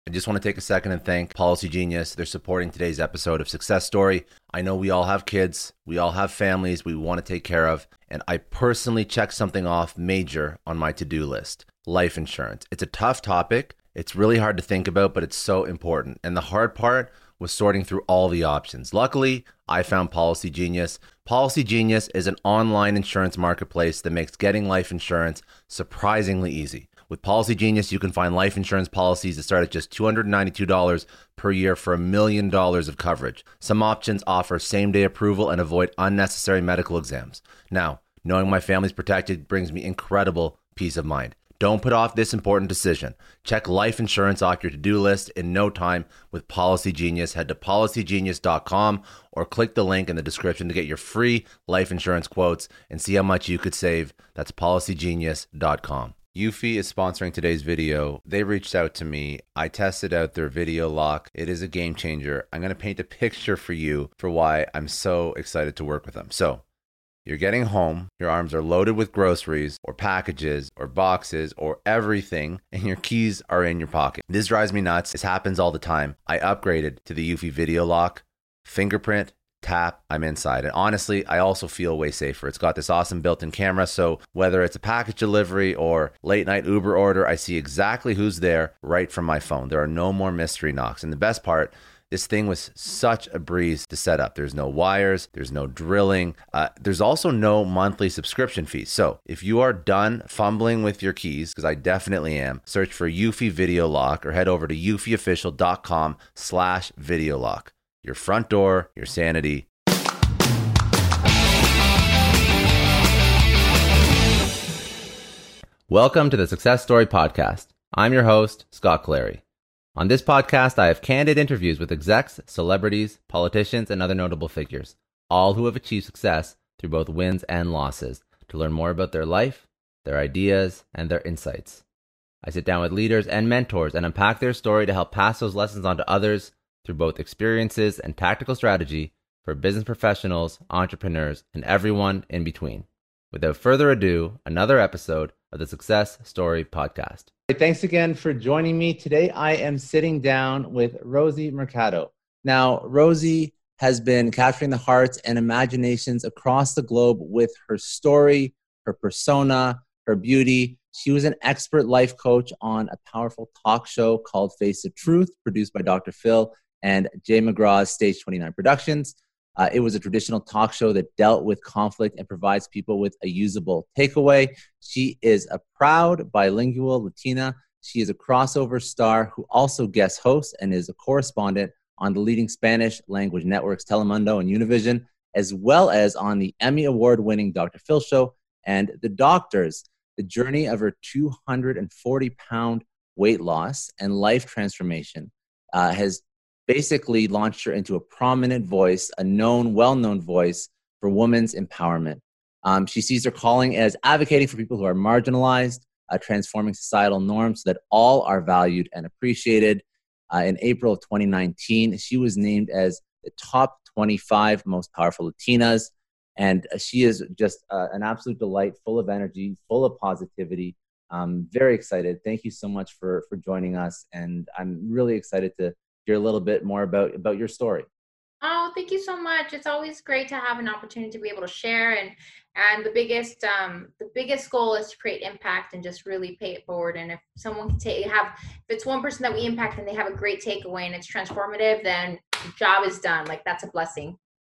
I just want to take a second and thank Policy Genius. They're supporting today's episode of Success Story. I know we all have kids, we all have families we want to take care of, and I personally checked something off major on my to-do list: life insurance. It's a tough topic. It's really hard to think about, but it's so important. And the hard part was sorting through all the options. Luckily, I found Policy Genius. Policy Genius is an online insurance marketplace that makes getting life insurance surprisingly easy. With Policy Genius, you can find life insurance policies that start at just $292 per year for $1 million of coverage. Some options offer same-day approval and avoid unnecessary medical exams. Now, knowing my family's protected brings me incredible peace of mind. Don't put off this important decision. Check life insurance off your to-do list in no time with Policy Genius. Head to policygenius.com or click the link in the description to get your free life insurance quotes and see how much you could save. That's policygenius.com. Eufy is sponsoring today's video. They reached out to me. I tested out their video lock. It is a game changer. I'm going to paint a picture for you for why I'm so excited to work with them. So, you're getting home, your arms are loaded with groceries or packages or boxes or everything, and your keys are in your pocket. This drives me nuts. This happens all the time. I upgraded to the Eufy video lock, fingerprint, tap, I'm inside. And honestly, I also feel way safer. It's got this awesome built-in camera, so whether it's a package delivery or late night Uber order, I see exactly who's there right from my phone. There are no more mystery knocks. And the best part, this thing was such a breeze to set up. There's no wires, there's no drilling. There's also no monthly subscription fees. So if you are done fumbling with your keys, because I definitely am, search for Eufy Video Lock or head over to eufyofficial.com/video lock. Your front door, your sanity. Welcome to the Success Story Podcast. I'm your host, Scott Clary. On this podcast, I have candid interviews with execs, celebrities, politicians, and other notable figures, all who have achieved success through both wins and losses, to learn more about their life, their ideas, and their insights. I sit down with leaders and mentors and unpack their story to help pass those lessons on to others through both experiences and tactical strategy for business professionals, entrepreneurs, and everyone in between. Without further ado, another episode of the Success Story Podcast. Thanks again for joining me. Today, I am sitting down with Rosie Mercado. Now, Rosie has been capturing the hearts and imaginations across the globe with her story, her persona, her beauty. She was an expert life coach on a powerful talk show called Face the Truth, produced by Dr. Phil and Jay McGraw's Stage 29 Productions. It was a traditional talk show that dealt with conflict and provides people with a usable takeaway. She is a proud bilingual Latina. She is a crossover star who also guest hosts and is a correspondent on the leading Spanish language networks Telemundo and Univision, as well as on the Emmy Award-winning Dr. Phil Show and The Doctors. The journey of her 240-pound weight loss and life transformation has basically launched her into a prominent voice, a well-known voice for women's empowerment. She sees her calling as advocating for people who are marginalized, transforming societal norms so that all are valued and appreciated. In April of 2019, she was named as the top 25 most powerful Latinas. And she is just an absolute delight, full of energy, full of positivity. Very excited. Thank you so much for joining us. And I'm really excited to hear a little bit more about your story. Oh, thank you so much. It's always great to have an opportunity to be able to share, and the biggest goal is to create impact and just really pay it forward. And if someone can if it's one person that we impact and they have a great takeaway and it's transformative, then the job is done. Like, that's a blessing.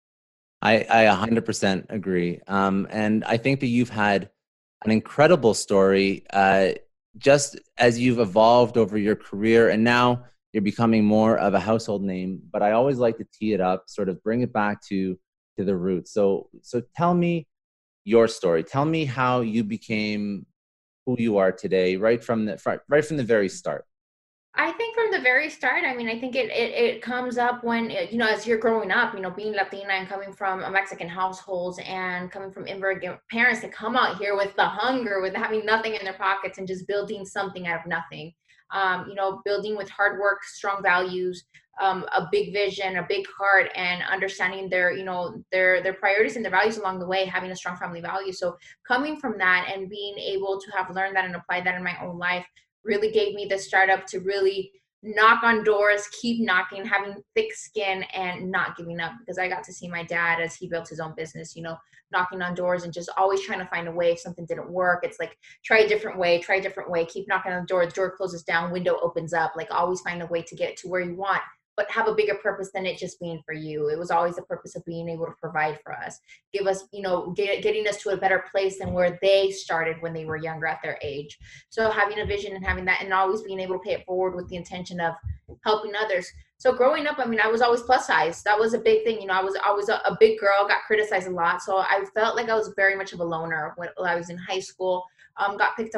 I 100% agree. And I think that you've had an incredible story just as you've evolved over your career, and now you're becoming more of a household name. But I always like to tee it up, sort of bring it back to the roots. So tell me your story. Tell me how you became who you are today, right from the very start. I think from the very start, I mean, I think it comes up when, as you're growing up, being Latina and coming from a Mexican household and coming from immigrant parents that come out here with the hunger, with having nothing in their pockets and just building something out of nothing. Building with hard work, strong values, a big vision, a big heart, and understanding their priorities and their values along the way, having a strong family value. So coming from that and being able to have learned that and applied that in my own life really gave me the startup to really knock on doors, keep knocking, having thick skin, and not giving up, because I got to see my dad as he built his own business, knocking on doors and just always trying to find a way. If something didn't work, it's like, try a different way, keep knocking on the door closes down, window opens up, like always find a way to get to where you want, but have a bigger purpose than it just being for you. It was always the purpose of being able to provide for us, give us, getting us to a better place than where they started when they were younger at their age. So having a vision and having that, and always being able to pay it forward with the intention of helping others. So growing up, I mean, I was always plus size. That was a big thing. I was a big girl, got criticized a lot. So I felt like I was very much of a loner when I was in high school. Got picked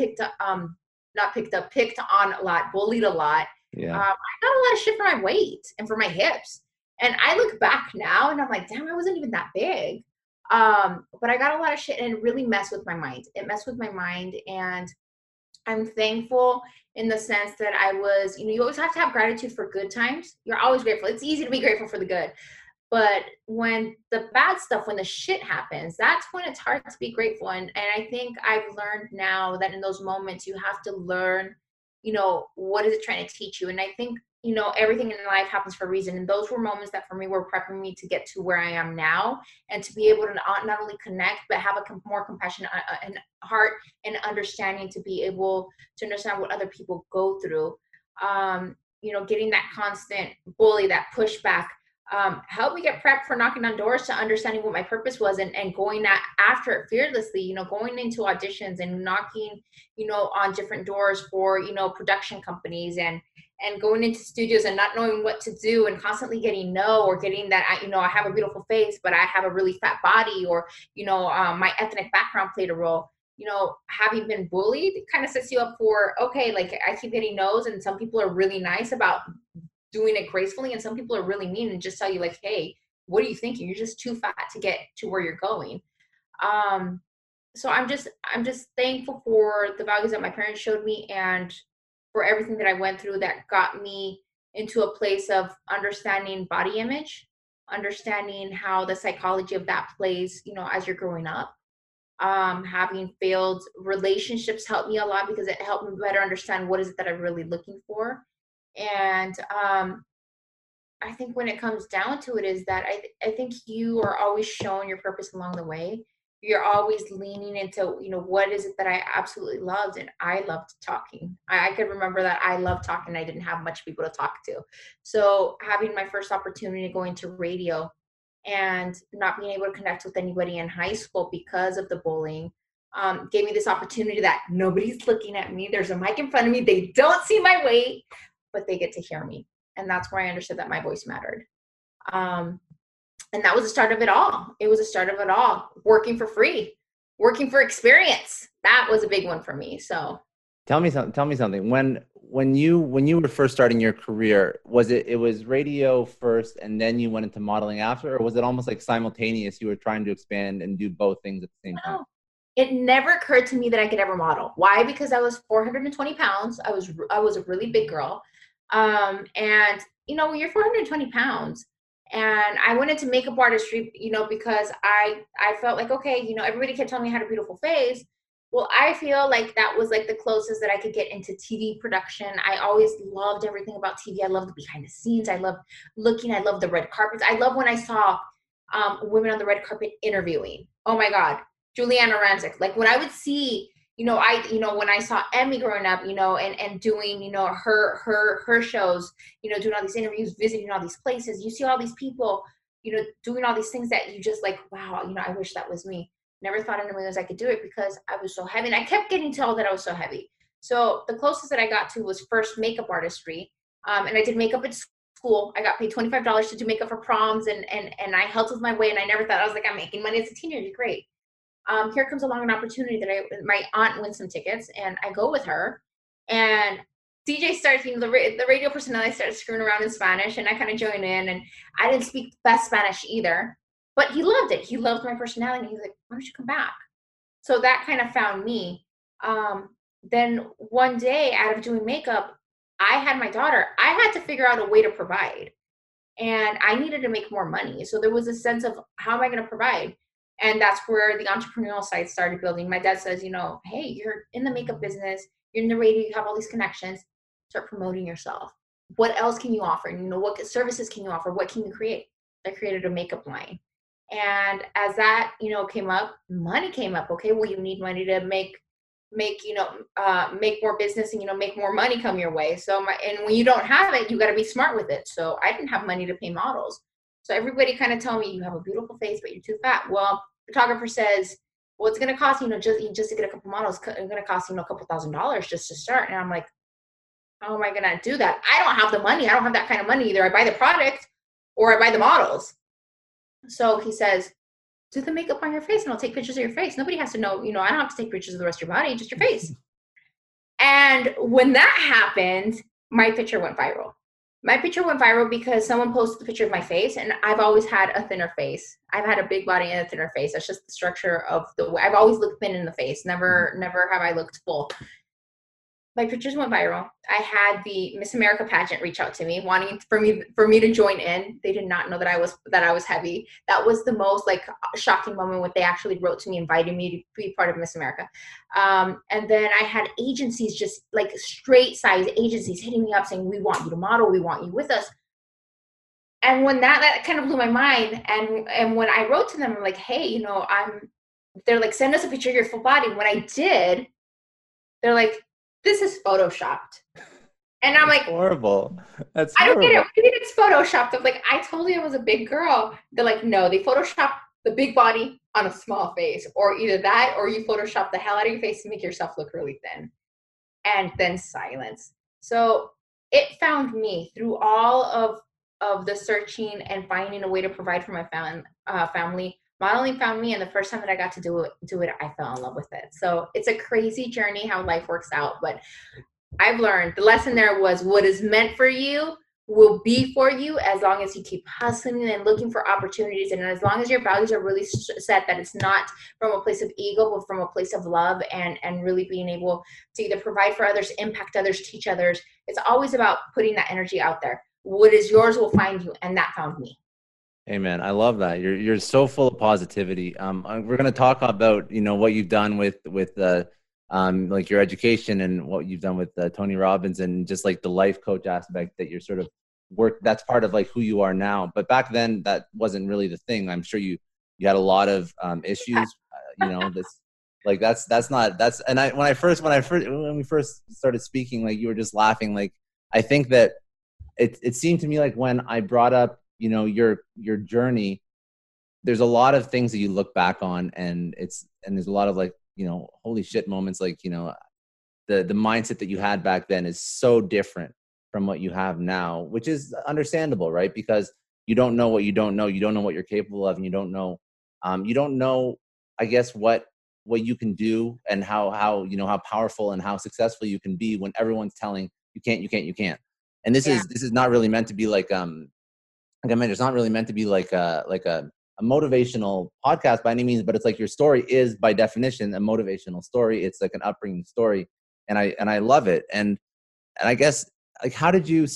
on a lot, bullied a lot. Yeah. I got a lot of shit for my weight and for my hips. And I look back now and I'm like, damn, I wasn't even that big. But I got a lot of shit, and it really messed with my mind. It messed with my mind. And I'm thankful in the sense that I was, you always have to have gratitude for good times. You're always grateful. It's easy to be grateful for the good. But when the bad stuff, when the shit happens, that's when it's hard to be grateful. And I think I've learned now that in those moments, you have to learn, what is it trying to teach you? And I think, everything in life happens for a reason. And those were moments that for me were prepping me to get to where I am now, and to be able to not only connect, but have a more compassionate and heart and understanding, to be able to understand what other people go through. Getting that constant bully, that pushback, helped me get prepped for knocking on doors, to understanding what my purpose was, and going after it fearlessly, going into auditions and knocking, on different doors for, production companies, and going into studios and not knowing what to do, and constantly getting no, or getting that, I have a beautiful face, but I have a really fat body, or, my ethnic background played a role. Having been bullied, it kind of sets you up for, okay, like I keep getting no's, and some people are really nice about doing it gracefully, and some people are really mean and just tell you like, hey, what are you thinking? You're just too fat to get to where you're going. So I'm just thankful for the values that my parents showed me, and for everything that I went through that got me into a place of understanding body image, understanding how the psychology of that plays, as you're growing up. Having failed relationships helped me a lot, because it helped me better understand what is it that I'm really looking for. And I think when it comes down to it, is that I think you are always shown your purpose along the way. You're always leaning into, what is it that I absolutely loved? And I loved talking. I could remember that I loved talking. I didn't have much people to talk to. So having my first opportunity going to radio, and not being able to connect with anybody in high school because of the bullying, gave me this opportunity that nobody's looking at me. There's a mic in front of me. They don't see my weight, but they get to hear me. And that's where I understood that my voice mattered. And that was the start of it all. It was the start of it all. Working for free, working for experience. That was a big one for me. So tell me something. When you were first starting your career, was it was radio first and then you went into modeling after, or was it almost like simultaneous? You were trying to expand and do both things at the same time? It never occurred to me that I could ever model. Why? Because I was 420 pounds. I was a really big girl. And when you're 420 pounds, and I went into makeup artistry, because I felt like, okay, everybody kept telling me I had a beautiful face. Well, I feel like that was like the closest that I could get into TV production. I always loved everything about TV. I loved the behind the scenes. I loved looking. I loved the red carpets. I love when I saw women on the red carpet interviewing. Oh my God, Juliana Rancic. Like when I would see, when I saw Emmy growing up, and doing, her shows, doing all these interviews, visiting all these places, you see all these people, doing all these things that you just like, wow, I wish that was me. Never thought in a million ways I could do it, because I was so heavy, and I kept getting told that I was so heavy. So the closest that I got to was first makeup artistry. And I did makeup at school. I got paid $25 to do makeup for proms, and I helped with my weight, and I never thought, I was like, I'm making money as a teenager. Great. Here comes along an opportunity that my aunt wins some tickets, and I go with her, and DJ starts, the radio personality started screwing around in Spanish, and I kind of joined in, and I didn't speak best Spanish either, but he loved it. He loved my personality, and he's like, why don't you come back? So that kind of found me. Then one day, out of doing makeup, I had my daughter. I had to figure out a way to provide, and I needed to make more money. So there was a sense of, how am I going to provide? And that's where the entrepreneurial side started building. My dad says, hey, you're in the makeup business, you're in the radio, you have all these connections. start promoting yourself. What else can you offer? You know, what services can you offer? What can you create? I created a makeup line. And as that, you know, came up, money came up. Okay, well, you need money to make more business and, you know, make more money come your way. So and when you don't have it, you got to be smart with it. So I didn't have money to pay models. So everybody kind of tell me, you have a beautiful face, but you're too fat. Well, photographer says, well, it's going to cost, you know, just to get a couple models, it's going to cost, you know, a couple $1,000s just to start. And I'm like, how am I going to do that? I don't have the money. I don't have that kind of money. Either I buy the product or I buy the models. So he says, do the makeup on your face and I'll take pictures of your face. Nobody has to know, you know, I don't have to take pictures of the rest of your body, just your face. And when that happened, my picture went viral. My picture went viral because someone posted the picture of my face, and I've always had a thinner face. I've had a big body and a thinner face. That's just the structure of the way. I've always looked thin in the face. Never have I looked full. My pictures went viral. I had the Miss America pageant reach out to me, wanting for me to join in. They did not know that I was heavy. That was the most like shocking moment when they actually wrote to me, inviting me to be part of Miss America. And then I had agencies, just like straight size agencies, hitting me up saying, "We want you to model. We want you with us." And when that kind of blew my mind, and when I wrote to them, I'm like, "Hey, you know, they're like, send us a picture of your full body." When I did, they're like, "This is photoshopped." And I'm like, horrible. That's I don't horrible. get it. What do you mean it's photoshopped? I'm like, I told you I was a big girl. They're like, no, they photoshopped the big body on a small face, or either that, or you photoshop the hell out of your face to make yourself look really thin. And then silence. So it found me through all of the searching and finding a way to provide for my family. Modeling found me, and the first time that I got to do it, I fell in love with it. So it's a crazy journey how life works out, but I've learned the lesson there was what is meant for you will be for you as long as you keep hustling and looking for opportunities, and as long as your values are really set, that it's not from a place of ego but from a place of love, and really being able to either provide for others, impact others, teach others. It's always about putting that energy out there. What is yours will find you, and that found me. Hey man, I love that. You're so full of positivity. We're gonna talk about, you know, what you've done with like your education and what you've done with Tony Robbins, and just like the life coach aspect that you're sort of that's part of like who you are now. But back then that wasn't really the thing. I'm sure you had a lot of issues. You know, and when we first started speaking, like you were just laughing. Like I think that it seemed to me like when I brought up, you know, your journey, there's a lot of things that you look back on, and there's a lot of like, you know, holy shit moments. Like, you know, the mindset that you had back then is so different from what you have now, which is understandable, right? Because you don't know what you don't know. You don't know what you're capable of, and you don't know, I guess, what you can do, and how you know, how powerful and how successful you can be when everyone's telling you can't. And this is not really meant to be like I mean, it's not really meant to be like a motivational podcast by any means, but it's like your story is by definition a motivational story. It's like an upbringing story, and I love it. And I guess, like, how did you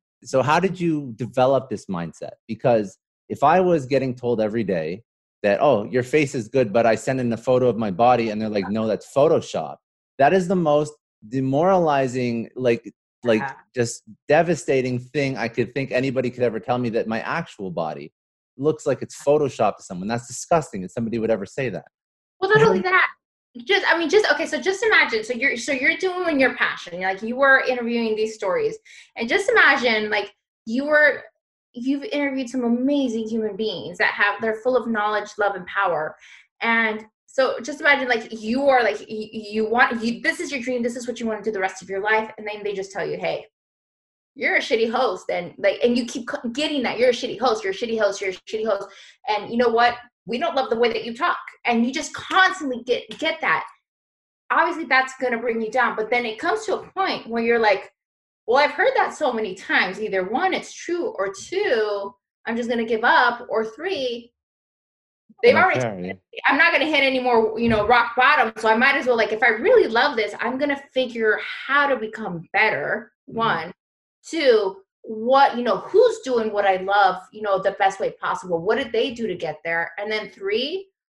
develop this mindset? Because if I was getting told every day that, oh, your face is good, but I send in a photo of my body and they're like, no, that's Photoshop, that is the most demoralizing, like just devastating thing I could think anybody could ever tell me, that my actual body looks like it's photoshopped to someone. That's disgusting that somebody would ever say that. Well, not only that, okay, so just imagine, so you're doing your passion, like you were interviewing these stories, and just imagine like you've interviewed some amazing human beings they're full of knowledge, love, and power. And so just imagine like you are like this is your dream, this is what you want to do the rest of your life, and then they just tell you, hey, you're a shitty host, and you keep getting that you're a shitty host, you're a shitty host, you're a shitty host, and you know what, we don't love the way that you talk, and you just constantly get that. Obviously that's going to bring you down, but then it comes to a point where you're like, well, I've heard that so many times, either one, it's true, or two, I'm just going to give up, or three, they've already I'm not going to hit any more, you know, rock bottom, so I might as well, like, if I really love this, I'm going to figure how to become better. One, two, what, you know, who's doing what I love, you know, the best way possible, what did they do to get there? And then three,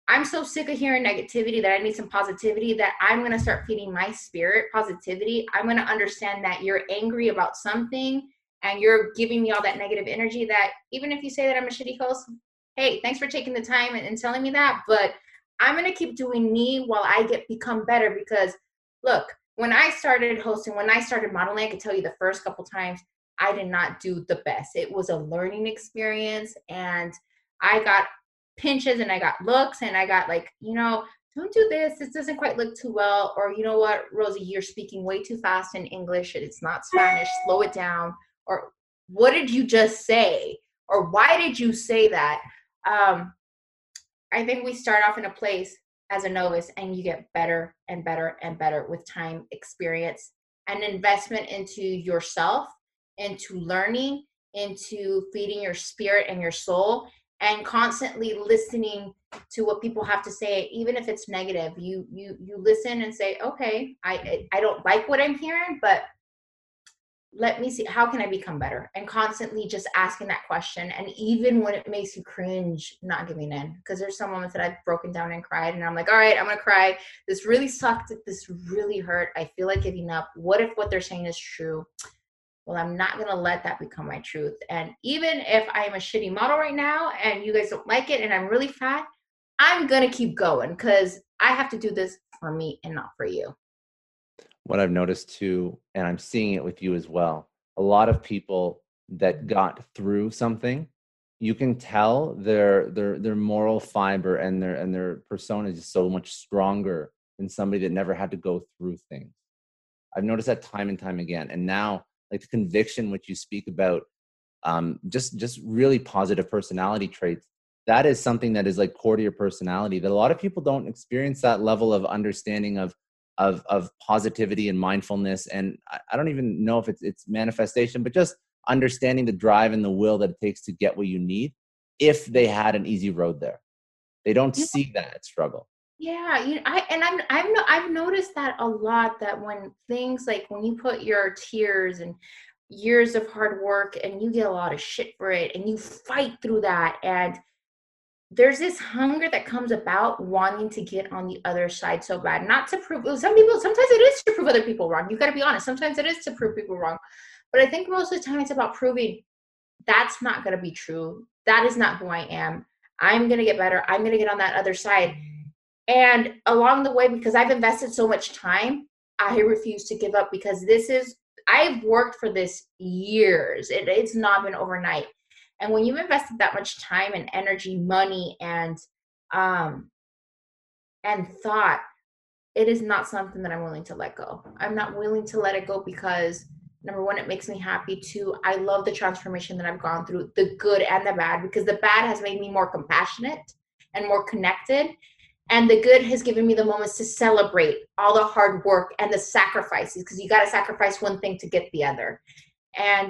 I'm so sick of hearing negativity that I need some positivity, that I'm going to start feeding my spirit positivity. I'm going to understand that you're angry about something and you're giving me all that negative energy, that even if you say that I'm a shitty host, hey, thanks for taking the time and telling me that. But I'm going to keep doing me while I become better. Because look, when I started hosting, when I started modeling, I could tell you the first couple times I did not do the best. It was a learning experience, and I got pinches and I got looks and I got like, don't do this. This doesn't quite look too well. Or, you know what, Rosie, you're speaking way too fast in English. It's not Spanish. Slow it down. Or what did you just say? Or why did you say that? I think we start off in a place as a novice, and you get better and better and better with time, experience, and investment into yourself, into learning, into feeding your spirit and your soul, and constantly listening to what people have to say. Even if it's negative, you listen and say, okay, I don't like what I'm hearing, but let me see, how can I become better? And constantly just asking that question. And even when it makes you cringe, not giving in. Because there's some moments that I've broken down and cried, and I'm like, all right, I'm gonna cry. This really sucked. This really hurt. I feel like giving up. What if what they're saying is true? Well, I'm not gonna let that become my truth. And even if I'm a shitty model right now and you guys don't like it and I'm really fat, I'm gonna keep going, because I have to do this for me and not for you. What I've noticed too, and I'm seeing it with you as well, a lot of people that got through something, you can tell their moral fiber and their persona is so much stronger than somebody that never had to go through things. I've noticed that time and time again. And now, like the conviction which you speak about, just really positive personality traits, that is something that is like core to your personality, that a lot of people don't experience that level of understanding of positivity and mindfulness. And I don't even know if it's manifestation, but just understanding the drive and the will that it takes to get what you need, if they had an easy road there. They don't see that struggle. Yeah, I've noticed that a lot, that when things like when you put your tears and years of hard work and you get a lot of shit for it and you fight through that, and there's this hunger that comes about wanting to get on the other side so bad, not to prove, some people, sometimes it is to prove other people wrong. You got to be honest. Sometimes it is to prove people wrong. But I think most of the time it's about proving that's not going to be true. That is not who I am. I'm going to get better. I'm going to get on that other side. And along the way, because I've invested so much time, I refuse to give up, because I've worked for this years. It's not been overnight. And when you've invested that much time and energy, money, um, and thought, it is not something that I'm willing to let go. I'm not willing to let it go because, number one, it makes me happy. Two, I love the transformation that I've gone through, the good and the bad, because the bad has made me more compassionate and more connected. And the good has given me the moments to celebrate all the hard work and the sacrifices, because you got to sacrifice one thing to get the other. And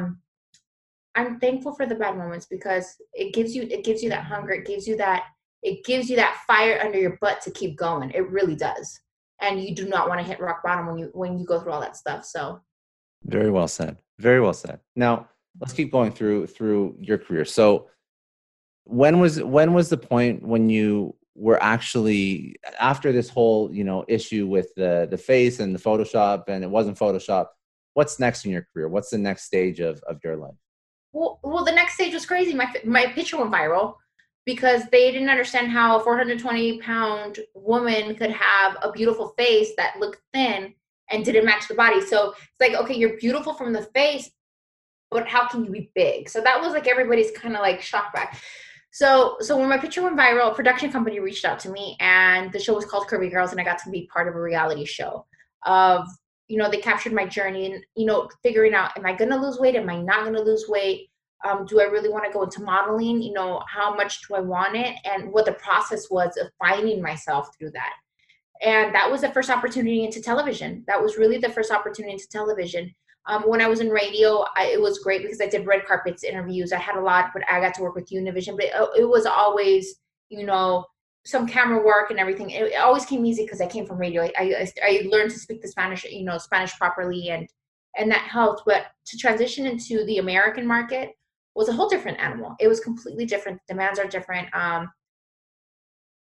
I'm thankful for the bad moments, because it gives you that hunger. It gives you that fire under your butt to keep going. It really does. And you do not want to hit rock bottom when you go through all that stuff. So Very well said. Very well said. Now let's keep going through your career. So when was the point when you were actually, after this whole issue with the face and the Photoshop, and it wasn't Photoshop, what's next in your career? What's the next stage of your life? Well, the next stage was crazy. My picture went viral because they didn't understand how a 420-pound woman could have a beautiful face that looked thin and didn't match the body. So it's like, okay, you're beautiful from the face, but how can you be big? So that was like everybody's kind of like shock back. So when my picture went viral, a production company reached out to me, and the show was called Curvy Girls, and I got to be part of a reality show of, they captured my journey and, figuring out, am I going to lose weight? Am I not going to lose weight? Do I really want to go into modeling? How much do I want it? And what the process was of finding myself through that. And that was the first opportunity into television. That was really the first opportunity into television. When I was in radio, it was great because I did red carpets interviews. I had a lot, but I got to work with Univision. But it was always, some camera work and everything. It always came easy because I came from radio. I learned to speak the Spanish, Spanish properly, and that helped. But to transition into the American market was a whole different animal. It was completely different. Demands are different.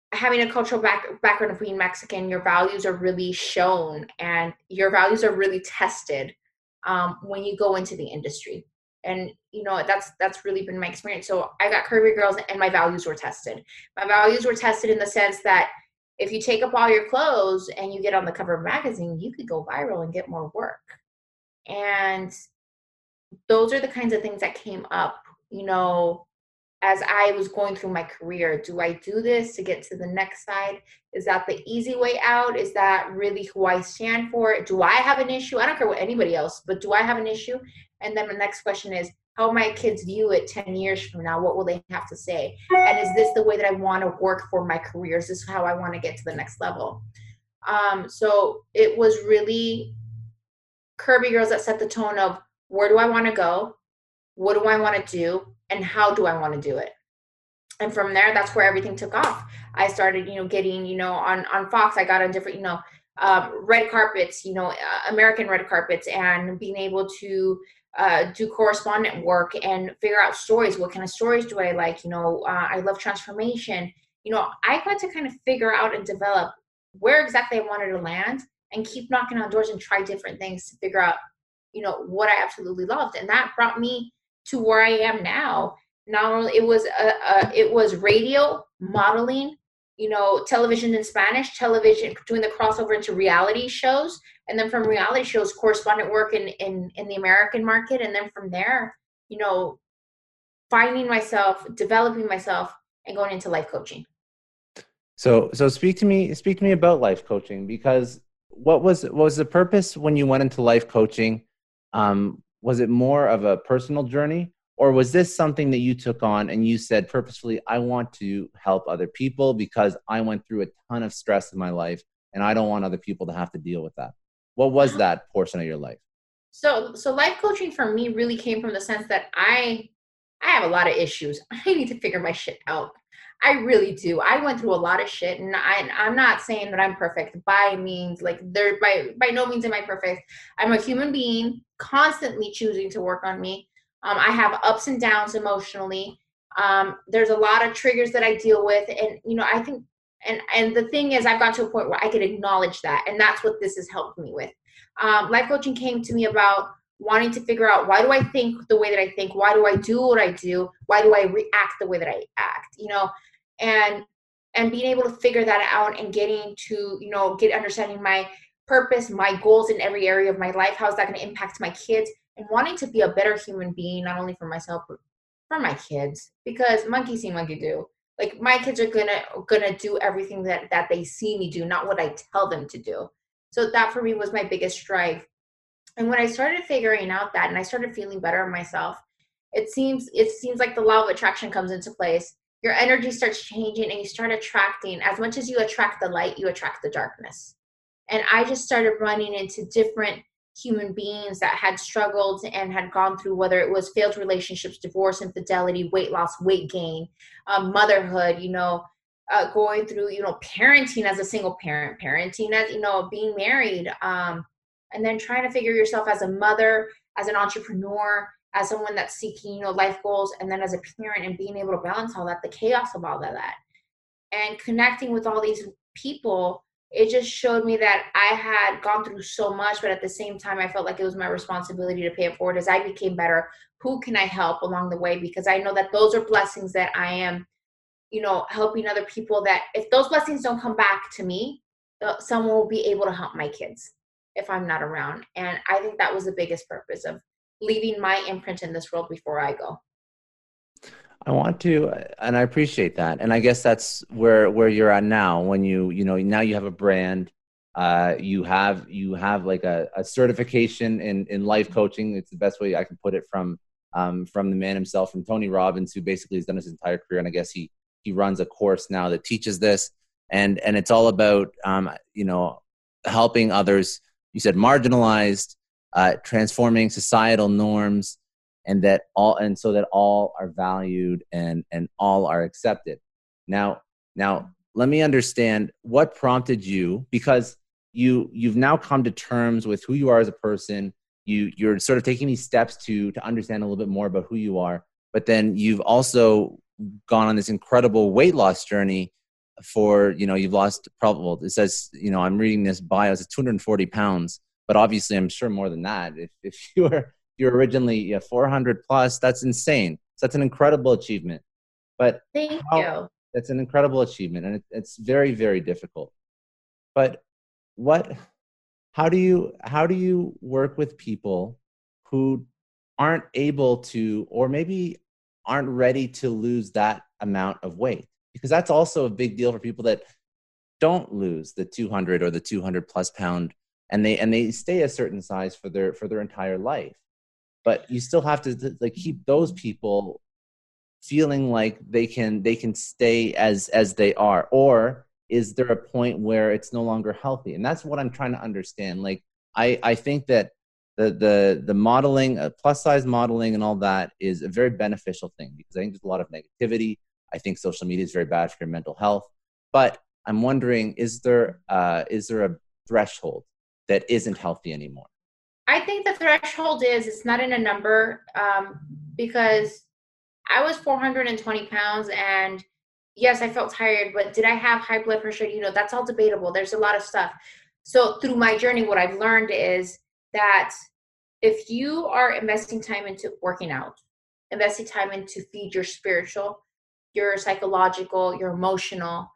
having a cultural background of being Mexican, your values are really shown and your values are really tested when you go into the industry. And that's really been my experience. So I got Curvy Girls, and my values were tested. My values were tested in the sense that if you take up all your clothes and you get on the cover of a magazine, you could go viral and get more work. And those are the kinds of things that came up, as I was going through my career. Do I do this to get to the next side? Is that the easy way out? Is that really who I stand for? Do I have an issue? I don't care what anybody else, but do I have an issue? And then the next question is, how my kids view it 10 years from now? What will they have to say? And is this the way that I want to work for my career? Is this how I want to get to the next level? So it was really Curvy Girls that set the tone of, where do I want to go? What do I want to do? And how do I want to do it? And from there, that's where everything took off. I started, getting, on Fox, I got on different, red carpets, American red carpets, and being able to do correspondent work and figure out stories. What kind of stories do I like? I love transformation. I got to kind of figure out and develop where exactly I wanted to land, and keep knocking on doors and try different things to figure out, what I absolutely loved. And that brought me to where I am now. Not only it was radio, modeling, television in Spanish, television, doing the crossover into reality shows, and then from reality shows, correspondent work in the American market, and then from there, finding myself, developing myself, and going into life coaching. So speak to me about life coaching, because what was the purpose when you went into life coaching? Was it more of a personal journey, or was this something that you took on and you said purposefully, I want to help other people because I went through a ton of stress in my life and I don't want other people to have to deal with that? What was that portion of your life? So life coaching for me really came from the sense that I have a lot of issues. I need to figure my shit out. I really do. I went through a lot of shit, and I'm not saying that I'm perfect by means. Like, there by no means am I perfect. I'm a human being constantly choosing to work on me. I have ups and downs emotionally. There's a lot of triggers that I deal with, and I think, and the thing is, I've got to a point where I can acknowledge that, and that's what this has helped me with. Life coaching came to me about wanting to figure out, why do I think the way that I think? Why do I do what I do? Why do I react the way that I act? And being able to figure that out and getting to, get understanding my purpose, my goals in every area of my life. How is that going to impact my kids? And wanting to be a better human being, not only for myself, but for my kids, because monkey see, monkey do. Like, my kids are gonna do everything that they see me do, not what I tell them to do. So that for me was my biggest strive. And when I started figuring out that, and I started feeling better in myself, it seems like the law of attraction comes into place. Your energy starts changing, and you start attracting. As much as you attract the light, you attract the darkness. And I just started running into different human beings that had struggled and had gone through, whether it was failed relationships, divorce, infidelity, weight loss, weight gain, motherhood, going through, parenting as a single parent, parenting as, being married, and then trying to figure yourself as a mother, as an entrepreneur, as someone that's seeking, life goals, and then as a parent, and being able to balance all that, the chaos of all of that, and connecting with all these people. It just showed me that I had gone through so much, but at the same time, I felt like it was my responsibility to pay it forward as I became better. Who can I help along the way? Because I know that those are blessings that I am, helping other people, that if those blessings don't come back to me, someone will be able to help my kids if I'm not around. And I think that was the biggest purpose of leaving my imprint in this world before I go. I want to, and I appreciate that. And I guess that's where you're at now. When now you have a brand, you have like a certification in life coaching. It's the best way I can put it, from the man himself, from Tony Robbins, who basically has done his entire career. And I guess he runs a course now that teaches this, and it's all about, helping others. You said marginalized, transforming societal norms, and so that all are valued and all are accepted. Now, let me understand what prompted you, because you've now come to terms with who you are as a person. You're sort of taking these steps to understand a little bit more about who you are, but then you've also gone on this incredible weight loss journey. for, you've lost probably, well, it says, I'm reading this bio, it's 240 pounds, but obviously I'm sure more than that. If you're originally 400 plus, that's insane. So that's an incredible achievement. But Thank you. That's an incredible achievement, and it's very, very difficult. But how do you work with people who aren't able to, or maybe aren't ready to lose that amount of weight? Because that's also a big deal for people that don't lose the 200 or the 200 plus pound, and they stay a certain size for their entire life. But you still have to like keep those people feeling like they can stay as they are, or is there a point where it's no longer healthy? And that's what I'm trying to understand. Like I think that the modeling, plus size modeling and all that is a very beneficial thing, because I think there's a lot of negativity. I think social media is very bad for your mental health. But I'm wondering, is there a threshold that isn't healthy anymore? I think the threshold is, it's not in a number, because I was 420 pounds, and yes, I felt tired, but did I have high blood pressure? That's all debatable. There's a lot of stuff. So through my journey, what I've learned is that if you are investing time into working out, investing time into feed your spiritual, your psychological, your emotional,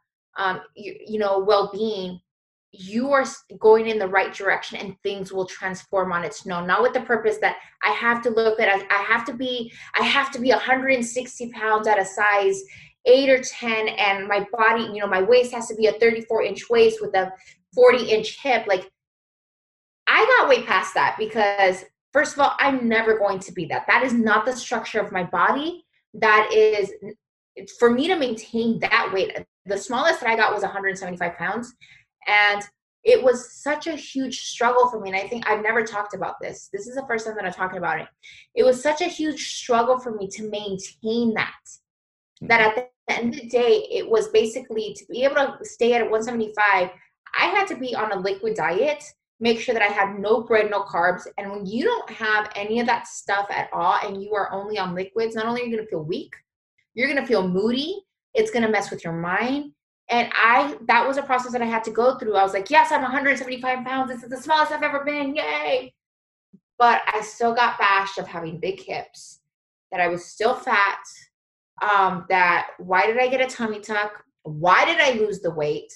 well-being, you are going in the right direction, and things will transform on its own. Not with the purpose that I have to look at, I have to be 160 pounds at a size 8 or 10, and my body, my waist has to be a 34-inch waist with a 40-inch hip. Like, I got way past that, because first of all, I'm never going to be that. That is not the structure of my body. That is, for me to maintain that weight. The smallest that I got was 175 pounds. And it was such a huge struggle for me. And I think I've never talked about this. This is the first time that I'm talking about it. It was such a huge struggle for me to maintain that at the end of the day, it was basically to be able to stay at 175, I had to be on a liquid diet, make sure that I had no bread, no carbs. And when you don't have any of that stuff at all, and you are only on liquids, not only are you going to feel weak, you're going to feel moody. It's going to mess with your mind. And that was a process that I had to go through. I was like, yes, I'm 175 pounds. This is the smallest I've ever been. Yay. But I still got bashed of having big hips, that I was still fat, that why did I get a tummy tuck? Why did I lose the weight?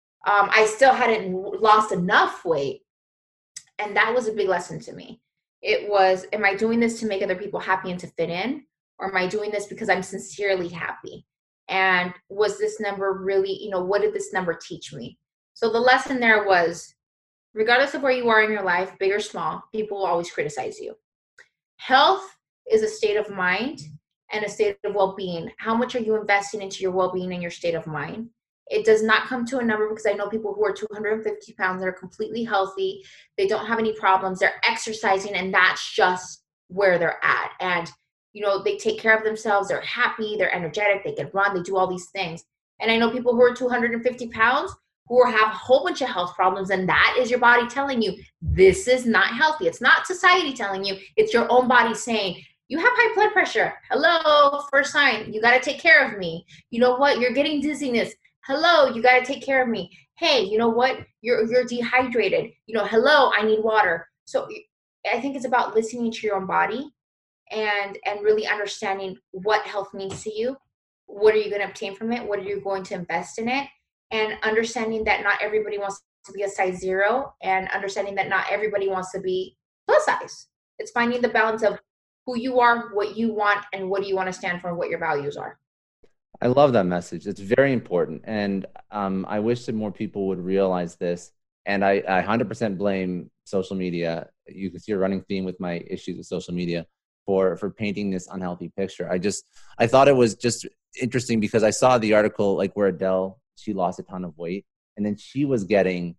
I still hadn't lost enough weight. And that was a big lesson to me. It was, am I doing this to make other people happy and to fit in? Or am I doing this because I'm sincerely happy? And was this number really, what did this number teach me? So the lesson there was, regardless of where you are in your life, big or small, people will always criticize you. Health is a state of mind and a state of well-being. How much are you investing into your well-being and your state of mind? It does not come to a number, because I know people who are 250 pounds that are completely healthy. They don't have any problems. They're exercising, and that's just where they're at. And they take care of themselves. They're happy. They're energetic. They can run. They do all these things. And I know people who are 250 pounds who have a whole bunch of health problems. And that is your body telling you, this is not healthy. It's not society telling you. It's your own body saying, you have high blood pressure. Hello, first sign. You got to take care of me. You know what? You're getting dizziness. Hello, you got to take care of me. Hey, you know what? You're dehydrated. Hello, I need water. So I think it's about listening to your own body, and really understanding what health means to you. What are you going to obtain from it? What are you going to invest in it? And understanding that not everybody wants to be a size 0, and understanding that not everybody wants to be plus size. It's finding the balance of who you are, what you want, and what do you want to stand for, and what your values are. I love that message. It's very important. And I wish that more people would realize this. And I 100% blame social media. You can see a running theme with my issues with social media for painting this unhealthy picture. I thought it was just interesting, because I saw the article, like, where Adele, she lost a ton of weight, and then she was getting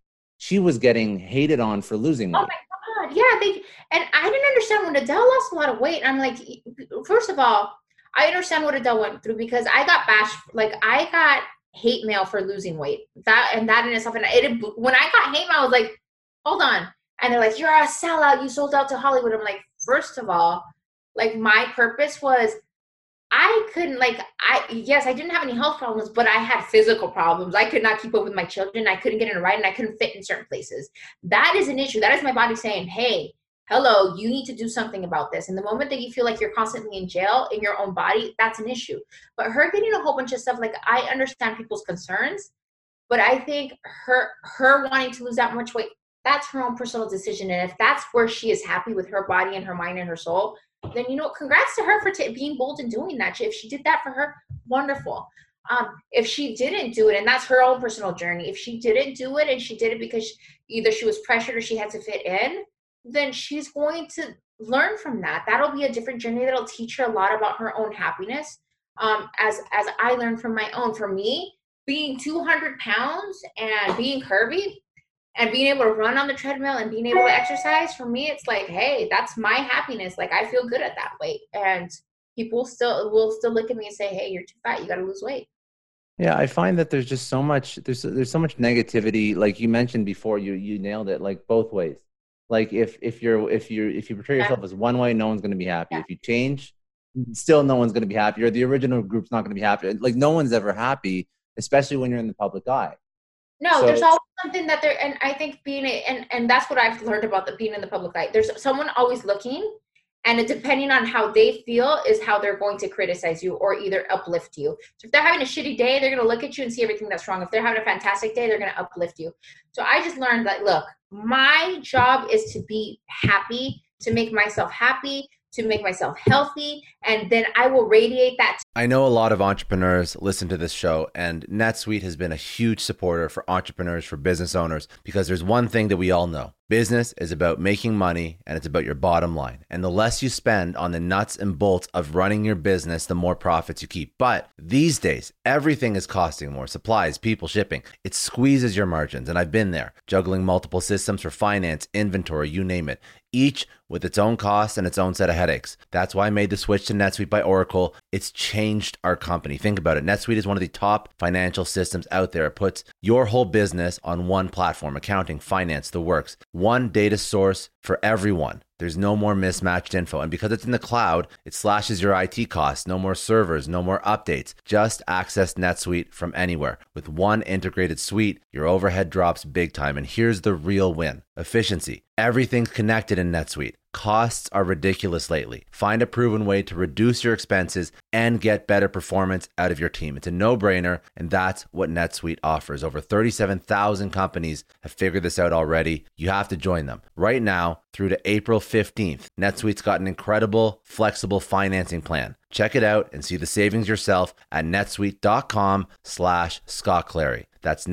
hated on for losing weight. Oh my God. Yeah. And I didn't understand when Adele lost a lot of weight. I'm like, first of all, I understand what Adele went through, because I got bashed. Like, I got hate mail for losing weight. That in itself. And when I got hate mail, I was like, hold on. And they're like, you're a sellout. You sold out to Hollywood. I'm like, first of all, like, my purpose was, I I couldn't yes, I didn't have any health problems, but I had physical problems. I could not keep up with my children. I couldn't get in a ride and I couldn't fit in certain places. That is an issue. That is my body saying, hey, hello, you need to do something about this. And the moment that you feel like you're constantly in jail in your own body, that's an issue. But her getting a whole bunch of stuff, like I understand people's concerns, but I think her wanting to lose that much weight, that's her own personal decision. And if that's where she is happy with her body and her mind and her soul, then, you know, congrats to her for being bold and doing that. If she did that for her, wonderful. If she didn't do it, and that's her own personal journey, if she didn't do it and she did it because either she was pressured or she had to fit in, then she's going to learn from that. That'll be a different journey that'll teach her a lot about her own happiness. As I learned from my own. For me, being 200 pounds and being curvy and being able to run on the treadmill and being able to exercise, for me, it's like, hey, that's my happiness. Like, I feel good at that weight. And people will still look at me and say, hey, you're too fat. You got to lose weight. Yeah, I find that there's just so much, there's so much negativity. Like you mentioned before, you nailed it, like both ways. Like if you portray yourself as one way, no one's going to be happy. If you change, still no one's going to be happy. Or the original group's not going to be happy. Like no one's ever happy, especially when you're in the public eye. No, so, there's always something that there, and I think and that's what I've learned about being in the public eye. There's someone always looking, and depending on how they feel is how they're going to criticize you or either uplift you. So if they're having a shitty day, they're going to look at you and see everything that's wrong. If they're having a fantastic day, they're going to uplift you. So I just learned that, look, my job is to be happy, to make myself happy, to make myself healthy, and then I will radiate that. I know a lot of entrepreneurs listen to this show, and NetSuite has been a huge supporter for entrepreneurs, for business owners, because there's one thing that we all know. Business is about making money, and it's about your bottom line. And the less you spend on the nuts and bolts of running your business, the more profits you keep. But these days, everything is costing more. Supplies, people, shipping. It squeezes your margins, and I've been there, juggling multiple systems for finance, inventory, you name it, each with its own costs and its own set of headaches. That's why I made the switch to NetSuite by Oracle. It's changed our company. Think about it. NetSuite is one of the top financial systems out there. It puts your whole business on one platform, accounting, finance, the works. One data source for everyone. There's no more mismatched info. And because it's in the cloud, it slashes your IT costs. No more servers, no more updates. Just access NetSuite from anywhere. With one integrated suite, your overhead drops big time. And here's the real win. Efficiency. Everything's connected in NetSuite. Costs are ridiculous lately. Find a proven way to reduce your expenses and get better performance out of your team. It's a no-brainer, and that's what NetSuite offers. Over 37,000 companies have figured this out already. You have to join them. Right now, through to April 15th, NetSuite's got an incredible, flexible financing plan. Check it out and see the savings yourself at netsuite.com/Scott Clary. That's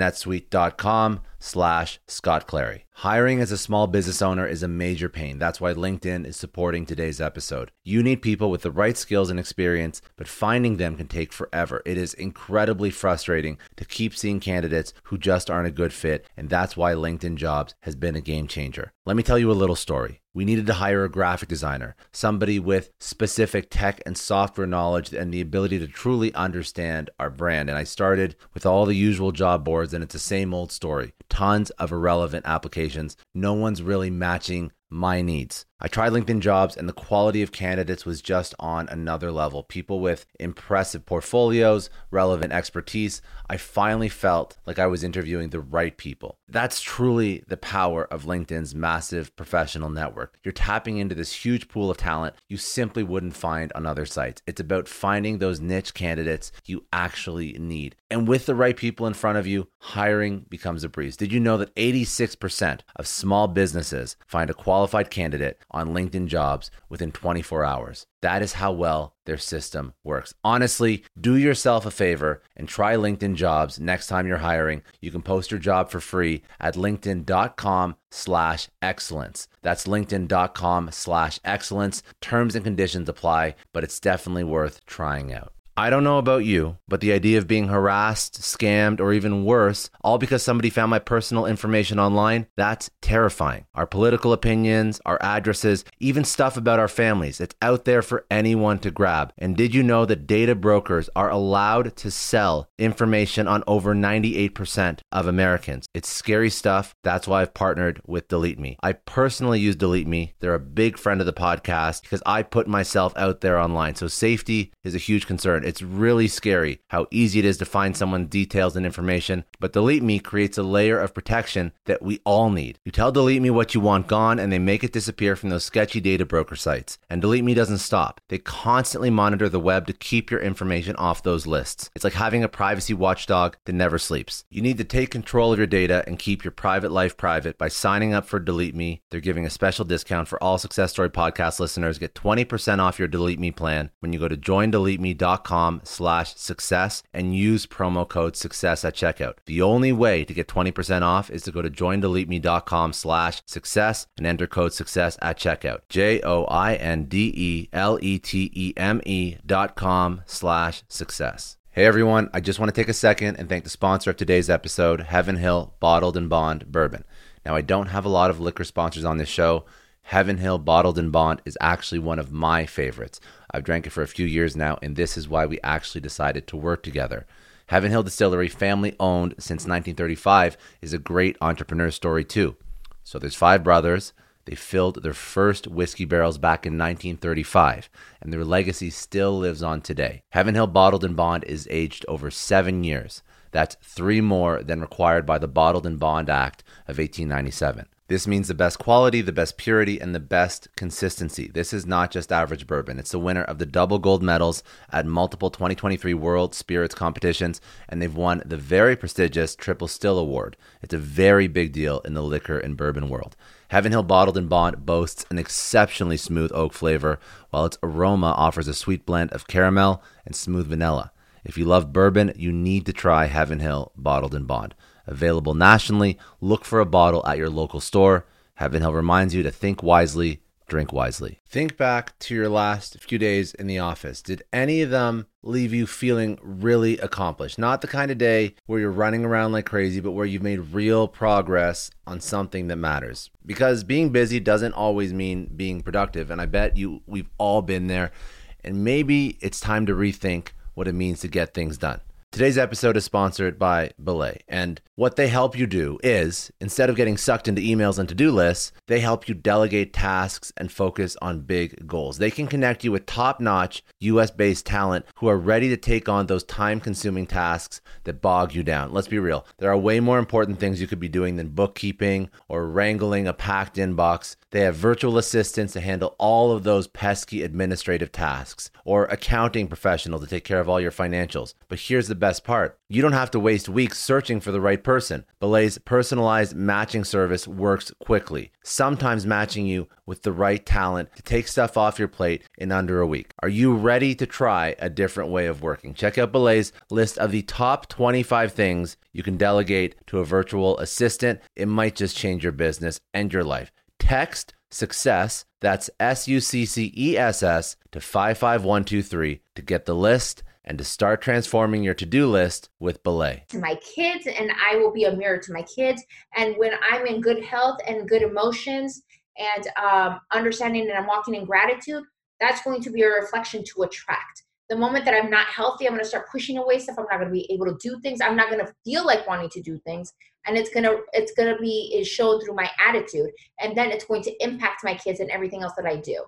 netsuite.com/Scott Clary. Hiring as a small business owner is a major pain. That's why LinkedIn is supporting today's episode. You need people with the right skills and experience, but finding them can take forever. It is incredibly frustrating to keep seeing candidates who just aren't a good fit, and that's why LinkedIn Jobs has been a game changer. Let me tell you a little story. We needed to hire a graphic designer, somebody with specific tech and software knowledge and the ability to truly understand our brand. And I started with all the usual job boards, and it's the same old story. Tons of irrelevant applications. No one's really matching my needs. I tried LinkedIn Jobs, and the quality of candidates was just on another level. People with impressive portfolios, relevant expertise. I finally felt like I was interviewing the right people. That's truly the power of LinkedIn's massive professional network. You're tapping into this huge pool of talent you simply wouldn't find on other sites. It's about finding those niche candidates you actually need. And with the right people in front of you, hiring becomes a breeze. Did you know that 86% of small businesses find a qualified candidate on LinkedIn Jobs within 24 hours? That is how well their system works. Honestly, do yourself a favor and try LinkedIn Jobs next time you're hiring. You can post your job for free at linkedin.com/excellence. That's linkedin.com/excellence. Terms and conditions apply, but it's definitely worth trying out. I don't know about you, but the idea of being harassed, scammed, or even worse, all because somebody found my personal information online, that's terrifying. Our political opinions, our addresses, even stuff about our families, it's out there for anyone to grab. And did you know that data brokers are allowed to sell information on over 98% of Americans? It's scary stuff. That's why I've partnered with Delete Me. I personally use Delete Me. They're a big friend of the podcast because I put myself out there online. So safety is a huge concern. It's really scary how easy it is to find someone's details and information, but Delete Me creates a layer of protection that we all need. You tell Delete Me what you want gone, and they make it disappear from those sketchy data broker sites. And Delete Me doesn't stop. They constantly monitor the web to keep your information off those lists. It's like having a privacy watchdog that never sleeps. You need to take control of your data and keep your private life private by signing up for Delete Me. They're giving a special discount for all Success Story podcast listeners. Get 20% off your Delete Me plan when you go to joindeleteme.com/success and use promo code success at checkout. The only way to get 20% off is to go to joindeleteme.com/success and enter code success at checkout. joindeleteme.com/success. Hey everyone, I just want to take a second and thank the sponsor of today's episode, Heaven Hill Bottled and Bond Bourbon. Now, I don't have a lot of liquor sponsors on this show. Heaven Hill Bottled and Bond is actually one of my favorites. I've drank it for a few years now, and this is why we actually decided to work together. Heaven Hill Distillery, family owned since 1935, is a great entrepreneur story too. So there's 5 brothers. They filled their first whiskey barrels back in 1935, and their legacy still lives on today. Heaven Hill Bottled and Bond is aged over 7 years. That's 3 more than required by the Bottled and Bond Act of 1897. This means the best quality, the best purity, and the best consistency. This is not just average bourbon. It's the winner of the double gold medals at multiple 2023 World Spirits competitions, and they've won the very prestigious Triple Still Award. It's a very big deal in the liquor and bourbon world. Heaven Hill Bottled and Bond boasts an exceptionally smooth oak flavor, while its aroma offers a sweet blend of caramel and smooth vanilla. If you love bourbon, you need to try Heaven Hill Bottled and Bond. Available nationally, look for a bottle at your local store. Heaven Hill reminds you to think wisely, drink wisely. Think back to your last few days in the office. Did any of them leave you feeling really accomplished? Not the kind of day where you're running around like crazy, but where you've made real progress on something that matters. Because being busy doesn't always mean being productive, and I bet we've all been there. And maybe it's time to rethink what it means to get things done. Today's episode is sponsored by Belay, and what they help you do is, instead of getting sucked into emails and to-do lists, they help you delegate tasks and focus on big goals. They can connect you with top-notch US-based talent who are ready to take on those time-consuming tasks that bog you down. Let's be real. There are way more important things you could be doing than bookkeeping or wrangling a packed inbox. They have virtual assistants to handle all of those pesky administrative tasks, or accounting professionals to take care of all your financials. But here's the best part. You don't have to waste weeks searching for the right person. Belay's personalized matching service works quickly, sometimes matching you with the right talent to take stuff off your plate in under a week. Are you ready to try a different way of working? Check out Belay's list of the top 25 things you can delegate to a virtual assistant. It might just change your business and your life. Text SUCCESS, that's SUCCESS, to 55123 to get the list and to start transforming your to-do list with Belay. My kids, and I will be a mirror to my kids. And when I'm in good health and good emotions and understanding that I'm walking in gratitude, that's going to be a reflection to attract. The moment that I'm not healthy, I'm going to start pushing away stuff. I'm not going to be able to do things. I'm not going to feel like wanting to do things. And it's going to be shown through my attitude. And then it's going to impact my kids and everything else that I do.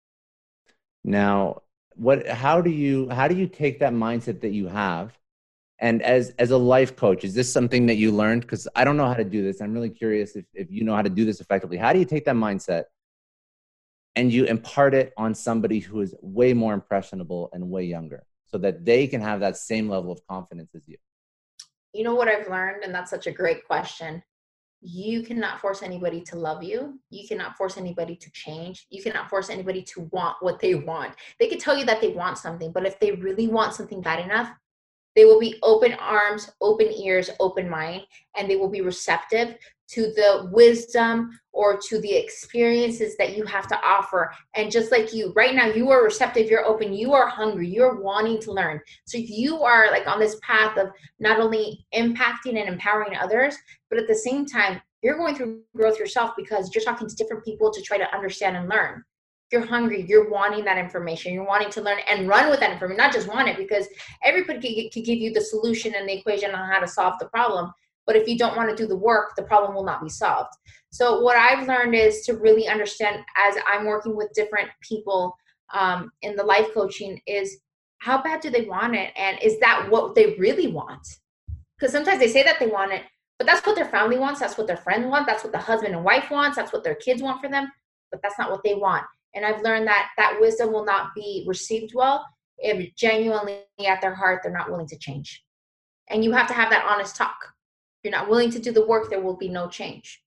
Now, how do you take that mindset that you have, and as a life coach, is this something that you learned? Because I don't know how to do this. I'm really curious if you know how to do this effectively. How do you take that mindset and you impart it on somebody who is way more impressionable and way younger, so that they can have that same level of confidence as you? You know what I've learned, and that's such a great question. You cannot force anybody to love you. You cannot force anybody to change. You cannot force anybody to want what they want. They could tell you that they want something, but if they really want something bad enough, they will be open arms, open ears, open mind, and they will be receptive to the wisdom or to the experiences that you have to offer. And just like you, right now, you are receptive, you're open, you are hungry, you're wanting to learn. So you are like on this path of not only impacting and empowering others, but at the same time, you're going through growth yourself because you're talking to different people to try to understand and learn. You're hungry, you're wanting that information, you're wanting to learn and run with that information, not just want it, because everybody can give you the solution and the equation on how to solve the problem. But if you don't want to do the work, the problem will not be solved. So what I've learned is to really understand, as I'm working with different people in the life coaching, is how bad do they want it? And is that what they really want? Because sometimes they say that they want it, but that's what their family wants. That's what their friend wants. That's what the husband and wife wants. That's what their kids want for them. But that's not what they want. And I've learned that that wisdom will not be received well if genuinely at their heart they're not willing to change. And you have to have that honest talk. If you're not willing to do the work, there will be no change.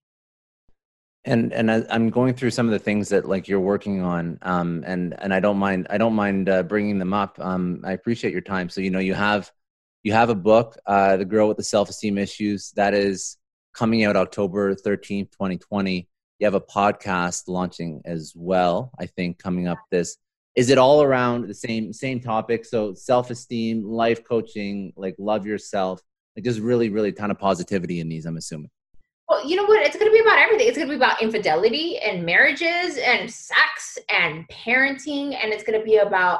And I'm going through some of the things that like you're working on, and I don't mind bringing them up. I appreciate your time. So you have a book, The Girl with the Self-Esteem Issues, that is coming out October 13th, 2020. You have a podcast launching as well, I think, coming up this. Is it all around the same topic? So self-esteem, life coaching, like love yourself, like there's really, really ton of positivity in these, I'm assuming. Well, you know what? It's going to be about everything. It's going to be about infidelity and marriages and sex and parenting. And it's going to be about,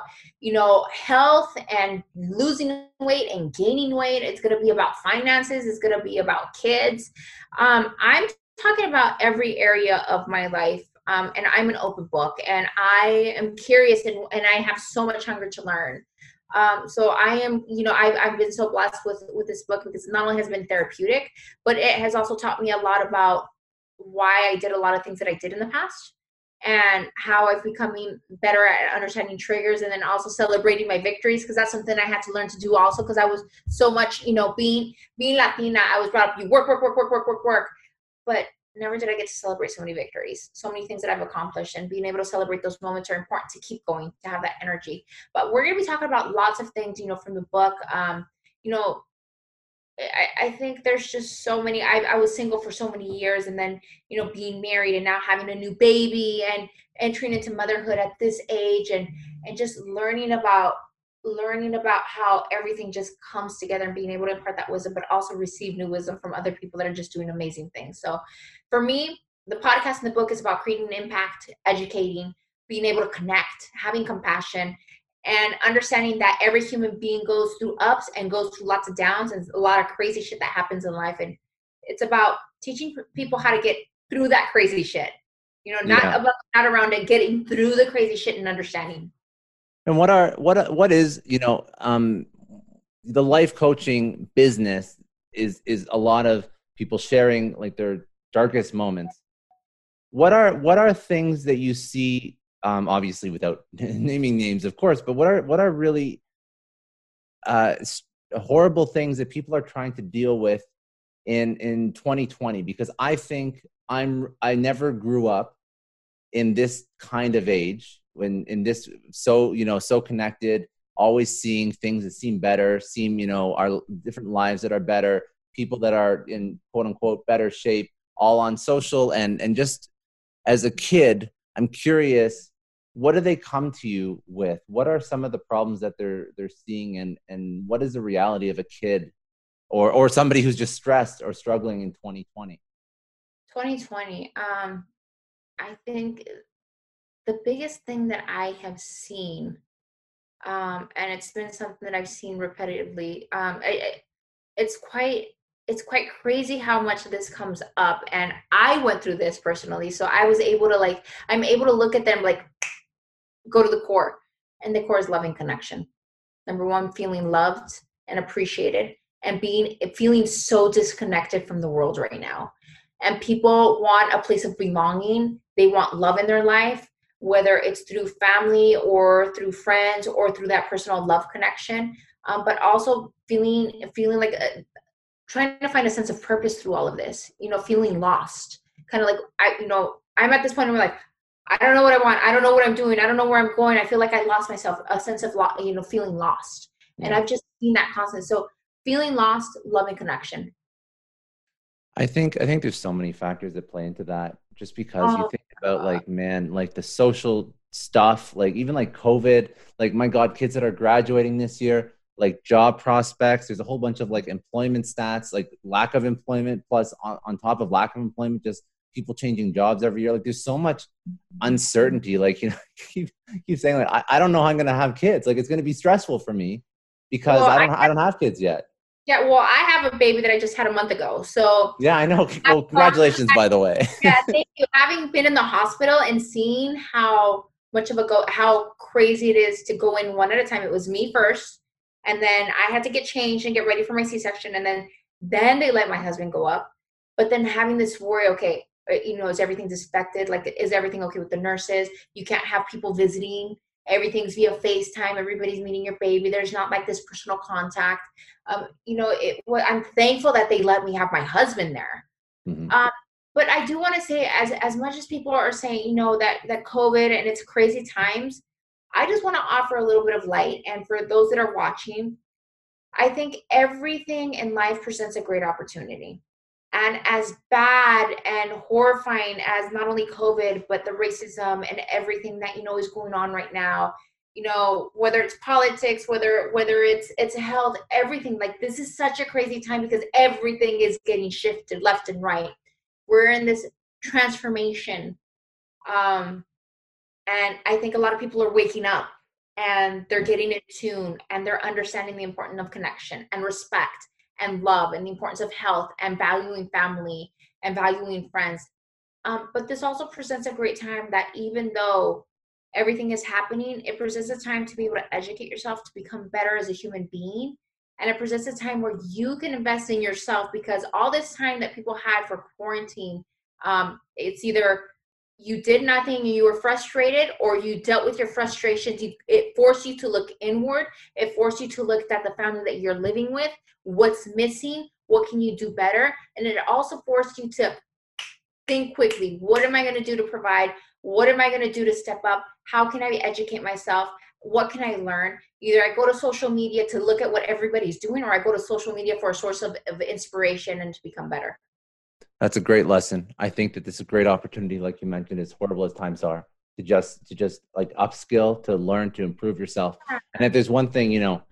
health and losing weight and gaining weight. It's going to be about finances. It's going to be about kids. I'm talking about every area of my life. And I'm an open book, and I am curious, and I have so much hunger to learn. So I am, I've been so blessed with this book because not only has it been therapeutic, but it has also taught me a lot about why I did a lot of things that I did in the past and how I've becoming better at understanding triggers, and then also celebrating my victories, because that's something I had to learn to do also, because I was so much, being Latina, I was brought up, you work, but never did I get to celebrate so many victories, so many things that I've accomplished, and being able to celebrate those moments are important to keep going, to have that energy. But we're going to be talking about lots of things, from the book. I think there's just so many. I was single for so many years, and then, being married and now having a new baby and entering into motherhood at this age, and just learning about how everything just comes together, and being able to impart that wisdom, but also receive new wisdom from other people that are just doing amazing things. So for me, the podcast and the book is about creating an impact, educating, being able to connect, having compassion, and understanding that every human being goes through ups and goes through lots of downs and a lot of crazy shit that happens in life. And it's about teaching people how to get through that crazy shit, not around it, getting through the crazy shit and understanding. And what is, the life coaching business is a lot of people sharing like their darkest moments. What are things that you see, obviously without naming names, of course, but what are really horrible things that people are trying to deal with in 2020? Because I think I never grew up in this kind of age, when in this so connected, always seeing things that seem better, our different lives that are better, people that are in quote unquote better shape, all on social. And just as a kid, I'm curious, what do they come to you with? What are some of the problems that they're seeing, and what is the reality of a kid or somebody who's just stressed or struggling in 2020? 2020. I think the biggest thing that I have seen, and it's been something that I've seen repetitively, it's quite crazy how much this comes up. And I went through this personally. So I was able to I'm able to look at them, go to the core. And the core is loving connection. Number one, feeling loved and appreciated, and feeling so disconnected from the world right now. And people want a place of belonging. They want love in their life, whether it's through family or through friends or through that personal love connection. But also feeling like trying to find a sense of purpose through all of this, feeling lost. Kind of like, I'm at this point where I don't know what I want. I don't know what I'm doing. I don't know where I'm going. I feel like I lost myself, a sense of, feeling lost. Yeah. And I've just seen that constant. So feeling lost, loving connection. I think there's so many factors that play into that. Just because you Oh, think about like, man, like the social stuff, like even like COVID, like my God, kids that are graduating this year, like job prospects. There's a whole bunch of like employment stats, like lack of employment, plus on top of lack of employment, just people changing jobs every year. Like there's so much uncertainty. Like, keep saying like I don't know how I'm gonna have kids. Like it's gonna be stressful for me because well, I don't have kids yet. yeah, well, I have a baby that I just had a month ago. So Yeah, I know. I, Well, congratulations, by the way. yeah, thank you. Having been in the hospital and seeing how much of a how crazy it is to go in one at a time. It was me first, and then I had to get changed and get ready for my C-section, and then they let my husband go up. But then having this worry, okay, is everything disinfected? Like, is everything okay with the nurses? You can't have people visiting. Everything's via FaceTime. Everybody's meeting your baby. There's not like this personal contact. I'm thankful that they let me have my husband there. Mhm. Um, but I do want to say, as much as people are saying, that COVID and it's crazy times, I just want to offer a little bit of light. And for those that are watching, I think everything in life presents a great opportunity. And as bad and horrifying as not only COVID, but the racism and everything that is going on right now, whether it's politics, whether it's health, everything, like this is such a crazy time because everything is getting shifted left and right. We're in this transformation. Um, and I think a lot of people are waking up and they're getting in tune and they're understanding the importance of connection and respect and love and the importance of health and valuing family and valuing friends. But this also presents a great time that even though everything is happening, it presents a time to be able to educate yourself to become better as a human being. And it presents a time where you can invest in yourself because all this time that people had for quarantine, it's either you did nothing and you were frustrated or you dealt with your frustrations. It forced you to look inward. It forced you to look at the family that you're living with, what's missing, what can you do better. And it also forced you to think quickly. What am I going to do to provide? What am I going to do to step up? How can I educate myself? What can I learn? Either I go to social media to look at what everybody's doing, or I go to social media for a source of inspiration and to become better. That's a great lesson. I think that this is a great opportunity, like you mentioned, as horrible as times are, to just like upskill, to learn, to improve yourself. And if there's one thing,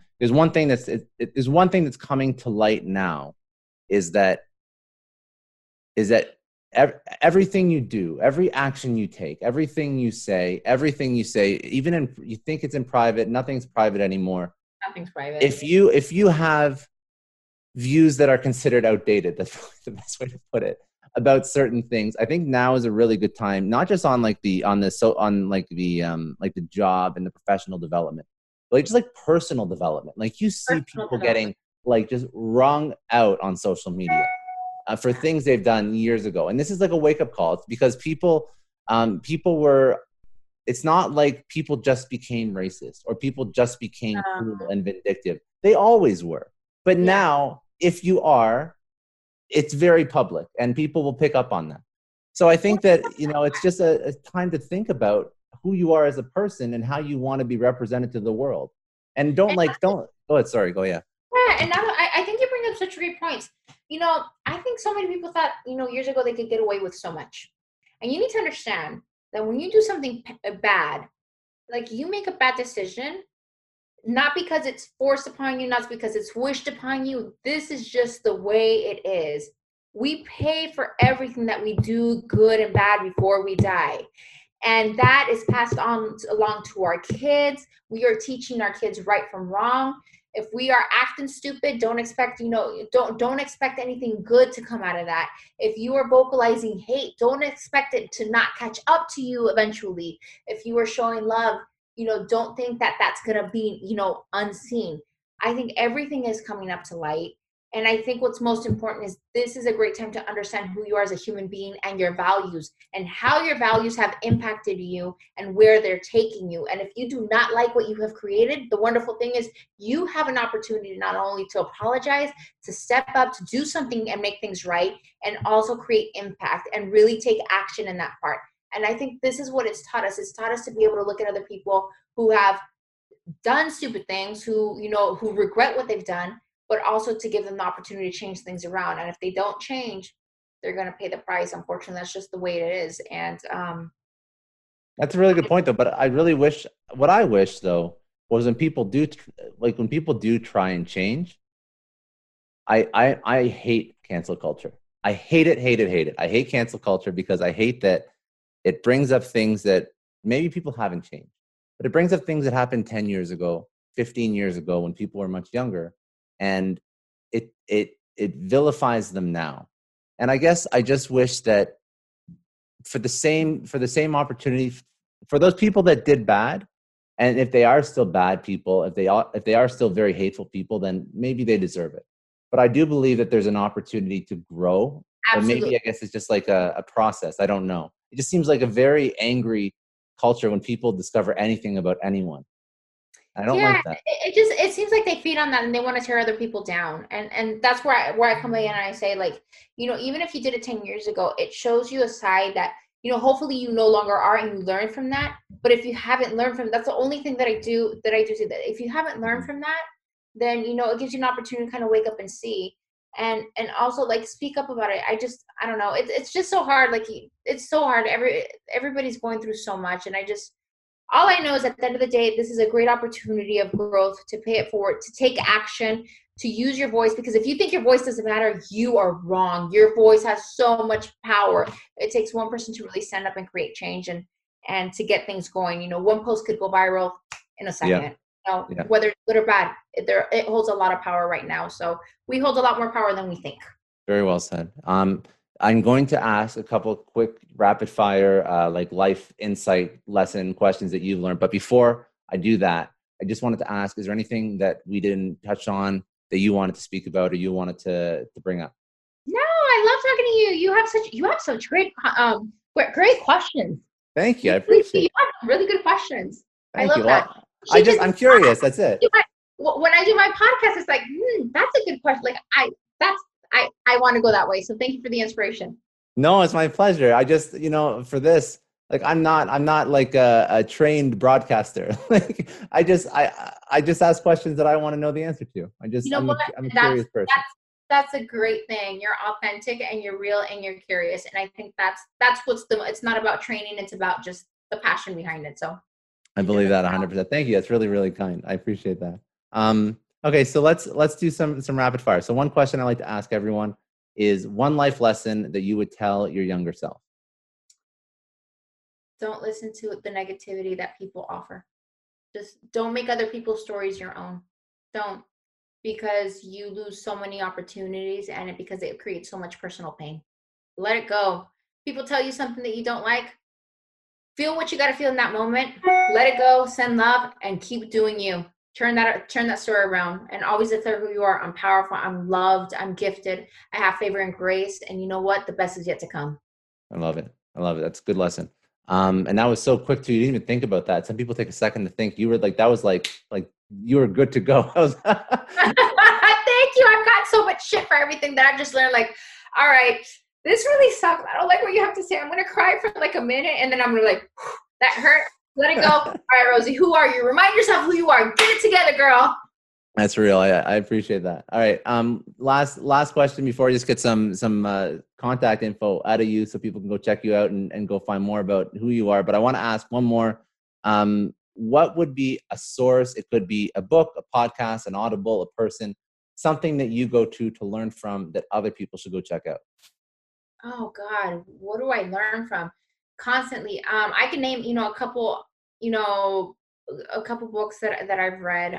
there's one thing that's coming to light now, is that everything you do, every action you take, everything you say, even in you think it's in private, nothing's private anymore. Nothing's private. If you have views that are considered outdated, that's probably the best way to put it, about certain things, I think now is a really good time, not just on like the on the so on like the job and the professional development, but like just like personal development. Like you see Personal people development. getting like just wrung out on social media for things they've done years ago. And this is like a wake up call. It's because people were, it's not like people just became racist or people just became cruel and vindictive. They always were. But Yeah. now, if you are, it's very public and people will pick up on that. So I think that, it's just a time to think about who you are as a person and how you want to be represented to the world. And don't go ahead. Sorry, go, yeah. Yeah, and now I think you bring up such great points. I think so many people thought, years ago they could get away with so much. And you need to understand that when you do something bad, like you make a bad decision, not because it's forced upon you, not because it's wished upon you. This is just the way it is. We pay for everything that we do, good and bad, before we die. And that is passed on along to our kids. We are teaching our kids right from wrong. If we are acting stupid, don't expect don't expect anything good to come out of that. If you are vocalizing hate, don't expect it to not catch up to you eventually. If you are showing love, don't think that that's going to be unseen. I think everything is coming up to light. And I think what's most important is this is a great time to understand who you are as a human being and your values and how your values have impacted you and where they're taking you. And if you do not like what you have created, the wonderful thing is you have an opportunity not only to apologize, to step up, to do something and make things right, and also create impact and really take action in that part. And I think this is what it's taught us. It's taught us to be able to look at other people who have done stupid things, who regret what they've done, but also to give them the opportunity to change things around. And if they don't change, they're going to pay the price. Unfortunately, that's just the way it is. And That's a really good point, though. But I really wish, what I wish, though, was when people do, like when people do try and change, I hate cancel culture. I hate it, hate it, hate it. I hate cancel culture because I hate that it brings up things that maybe people haven't changed, but it brings up things that happened 10 years ago, 15 years ago when people were much younger, and it vilifies them now. And I guess I just wish that for the same opportunity for those people that did bad, and if they are still bad people, if they are still very hateful people, then maybe they deserve it. But I do believe that there's an opportunity to grow, or maybe absolutely. I guess it's just like a process. I don't know. It just seems like a very angry culture when people discover anything about anyone. I don't Yeah, like that. it seems like they feed on that and they want to tear other people down. And that's where I come in and I say, like, even if you did it 10 years ago, it shows you a side that, hopefully you no longer are and you learn from that. But if you haven't learned from, that's the only thing that I do say, that if you haven't learned Mhm. from that, then it gives you an opportunity to kind of wake up and see, and also like speak up about it. I don't know. It's just so hard. Like, it's so hard. Everybody's going through so much, and all I know is at the end of the day, this is a great opportunity of growth, to pay it forward, to take action, to use your voice. Because if you think your voice doesn't matter, you are wrong. Your voice has so much power. It takes one person to really stand up and create change, and to get things going. One post could go viral in a Yeah, second. yeah. Whether it's good or bad, it holds a lot of power right now. So we hold a lot more power than we think. Very well said. I'm going to ask a couple quick rapid fire, like life insight lesson questions that you've learned. But before I do that, I just wanted to ask, is there anything that we didn't touch on that you wanted to speak about or you wanted to bring up? No, I love talking to you. You have such great questions. Thank you. You I really do. appreciate You it. have really good questions. I Thank you. love that. Well, She just I'm curious. That's it. when I do my podcast, it's like, that's a good question. Like, I want to go that way. So thank you for the inspiration. No, it's my pleasure. I just, for this, like, I'm not like a trained broadcaster. Like, I just ask questions that I want to know the answer to. You know what? I'm a That's curious person. that's that's a great thing. You're authentic and you're real and you're curious. And I think that's it's not about training, it's about just the passion behind it. So I you're doing believe it. that 100%. Thank you. That's really, really kind. I appreciate that. Okay, so let's do some rapid fire. So one question I like to ask everyone is one life lesson that you would tell your younger self. Don't listen to the negativity that people offer. Just don't make other people's stories your own. Don't, because you lose so many opportunities, and because it creates so much personal pain. Let it go. People tell you something that you don't like. Feel what you got to feel in that moment. Let it go. Send love and keep doing you. Turn that story around, and always declare who you are. I'm powerful. I'm loved. I'm gifted. I have favor and grace. And you know what? The best is yet to come. I love it. I love it. That's a good lesson. And that was so quick too. You didn't even think about that. Some people take a second to think. You were like, that was like you were good to go. I was Thank you. I've got so much shit for everything that I've just learned. Like, all right, this really sucks. I don't like what you have to say. I'm gonna cry for like a minute, and then I'm gonna like, that hurt. Let it go. All right, Rosie, who are you? Remind yourself who you are. Get it together, girl. That's real. I appreciate that. All right. Last question before I just get some contact info out of you so people can go check you out and go find more about who you are. But I want to ask one more. What would be a source? It could be a book, a podcast, an audible, a person, something that you go to learn from that other people should go check out. Oh God, what do I learn from? Constantly. I can name, you know, a couple books that I've read.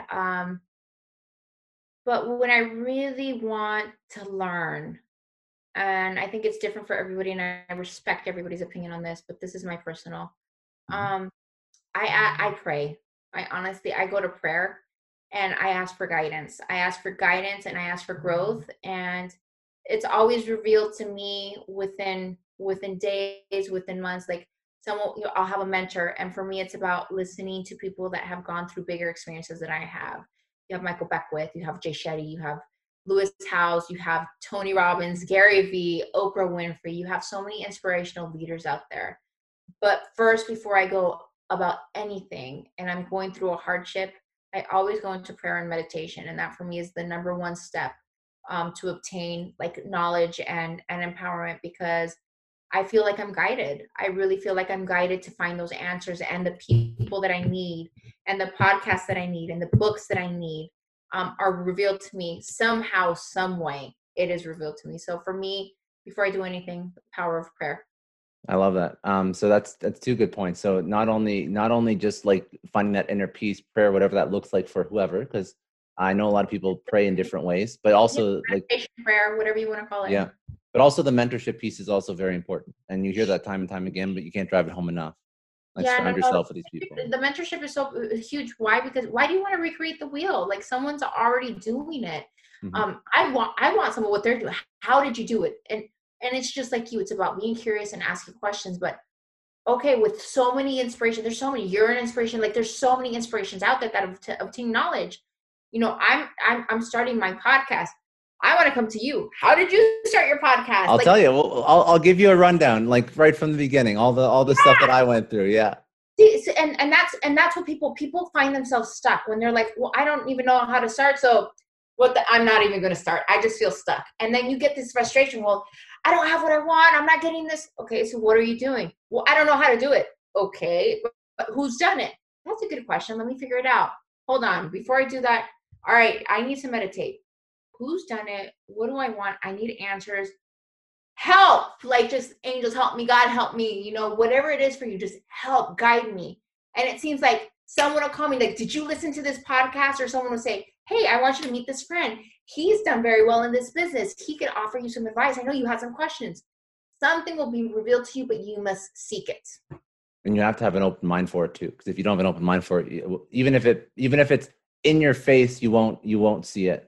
But when I really want to learn, and I think it's different for everybody, and I respect everybody's opinion on this, but this is my personal. Mhm. Um, I pray. I go to prayer, and I ask for guidance. I ask for guidance and I ask for growth, and it's always revealed to me within days, within months. Like, I'll have a mentor, and for me, it's about listening to people that have gone through bigger experiences than I have. You have Michael Beckwith, you have Jay Shetty, you have Lewis Howes, you have Tony Robbins, Gary Vee, Oprah Winfrey. You have so many inspirational leaders out there. But first, before I go about anything and I'm going through a hardship, I always go into prayer and meditation. And that for me is the number one step. to obtain like knowledge and empowerment, because I feel like I'm guided. I really feel like I'm guided to find those answers, and the people that I need and the podcasts that I need and the books that I need are revealed to me somehow, some way. It is revealed to me. So for me, before I do anything, the power of prayer. I love that. So that's two good points. So not only just like finding that inner peace, prayer, whatever that looks like for whoever, because I know a lot of people pray in different ways, but Yeah, also like, meditation, prayer, whatever you want to call it. yeah, but also the mentorship piece is also very important. And you hear that time and time again, but you can't drive it home enough. Like Yeah, surround no, yourself with these people. the mentorship is so huge. Why? Because why do you want to recreate the wheel? Like someone's already doing it. Mm-hmm. I want some of what they're doing. How did you do it? And it's just like you. It's about being curious and asking questions. But okay, with so many inspiration, there's so many. You're an inspiration. Like there's so many inspirations out there that obtain knowledge. You know, I'm starting my podcast. I want to come to you. How did you start your podcast? I'll tell you. Well, I'll give you a rundown, like right from the beginning, all the stuff that I went through. Yeah. See, and that's what people find themselves stuck when they're like, well, I don't even know how to start. So I'm not even going to start. I just feel stuck. And then you get this frustration. Well, I don't have what I want. I'm not getting this. Okay. So what are you doing? Well, I don't know how to do it. Okay. But who's done it? That's a good question. Let me figure it out. Hold on. Before I do that. All right. I need to meditate. Who's done it? What do I want? I need answers. Help, like just angels help me, God help me, you know, whatever it is for you, just help guide me. And it seems like someone will call me like, did you listen to this podcast? Or someone will say, hey, I want you to meet this friend, he's done very well in this business, he can offer you some advice, I know you had some questions. Something will be revealed to you, but you must seek it. And you have to have an open mind for it too, because if you don't have an open mind for it, even if it's in your face, you won't see it.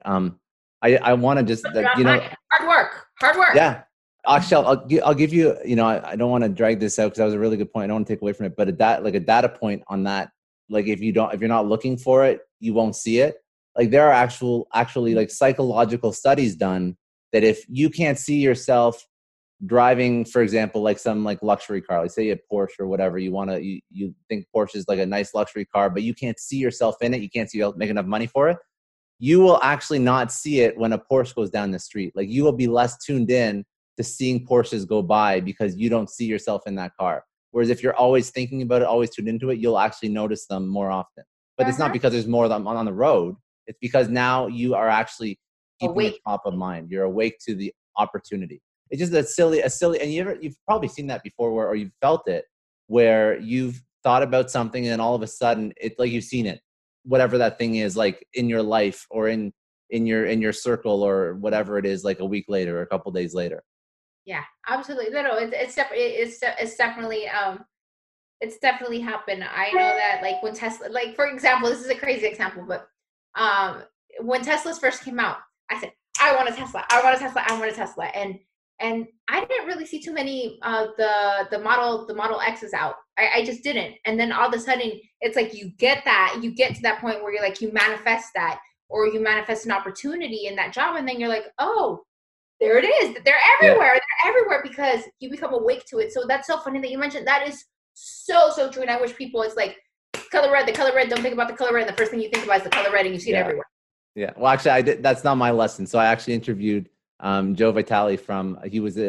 I want to just hard work. Yeah. Actually, I'll give you, I don't want to drag this out because that was a really good point. I don't want to take away from it, but a data point on that, like if you're not looking for it, you won't see it. Like there are actually like psychological studies done that if you can't see yourself driving, for example, like some like luxury car, like say you have Porsche or whatever, you think Porsche is like a nice luxury car, but you can't see yourself in it. You can't see make enough money for it. You will actually not see it when a Porsche goes down the street. Like you will be less tuned in to seeing Porsches go by because you don't see yourself in that car. Whereas if you're always thinking about it, always tuned into it, you'll actually notice them more often. But it's not because there's more of them on the road. It's because now you are actually keeping it top of mind. You're awake to the opportunity. It's just a silly, and you've probably seen that before or you've felt it where you've thought about something and all of a sudden it's like you've seen it, whatever that thing is, like in your life or in your circle or whatever it is, like a week later or a couple days later. Yeah, absolutely. No, it's definitely happened. I know that like when Tesla, like for example, this is a crazy example, but when Teslas first came out, I said, I want a Tesla, and I didn't really see too many the Model X's out. I just didn't. And then all of a sudden it's like you get to that point where you're like you manifest that, or you manifest an opportunity in that job, and then you're like, oh, there it is. They're everywhere. Yeah. They're everywhere because you become awake to it. So that's so funny that you mentioned. That is so true. And I wish people, it's like the color red. Don't think about the color red. The first thing you think about is the color red, and you see it everywhere. Yeah. Well, actually, I did. That's not my lesson. So I actually interviewed Joe Vitale from. He was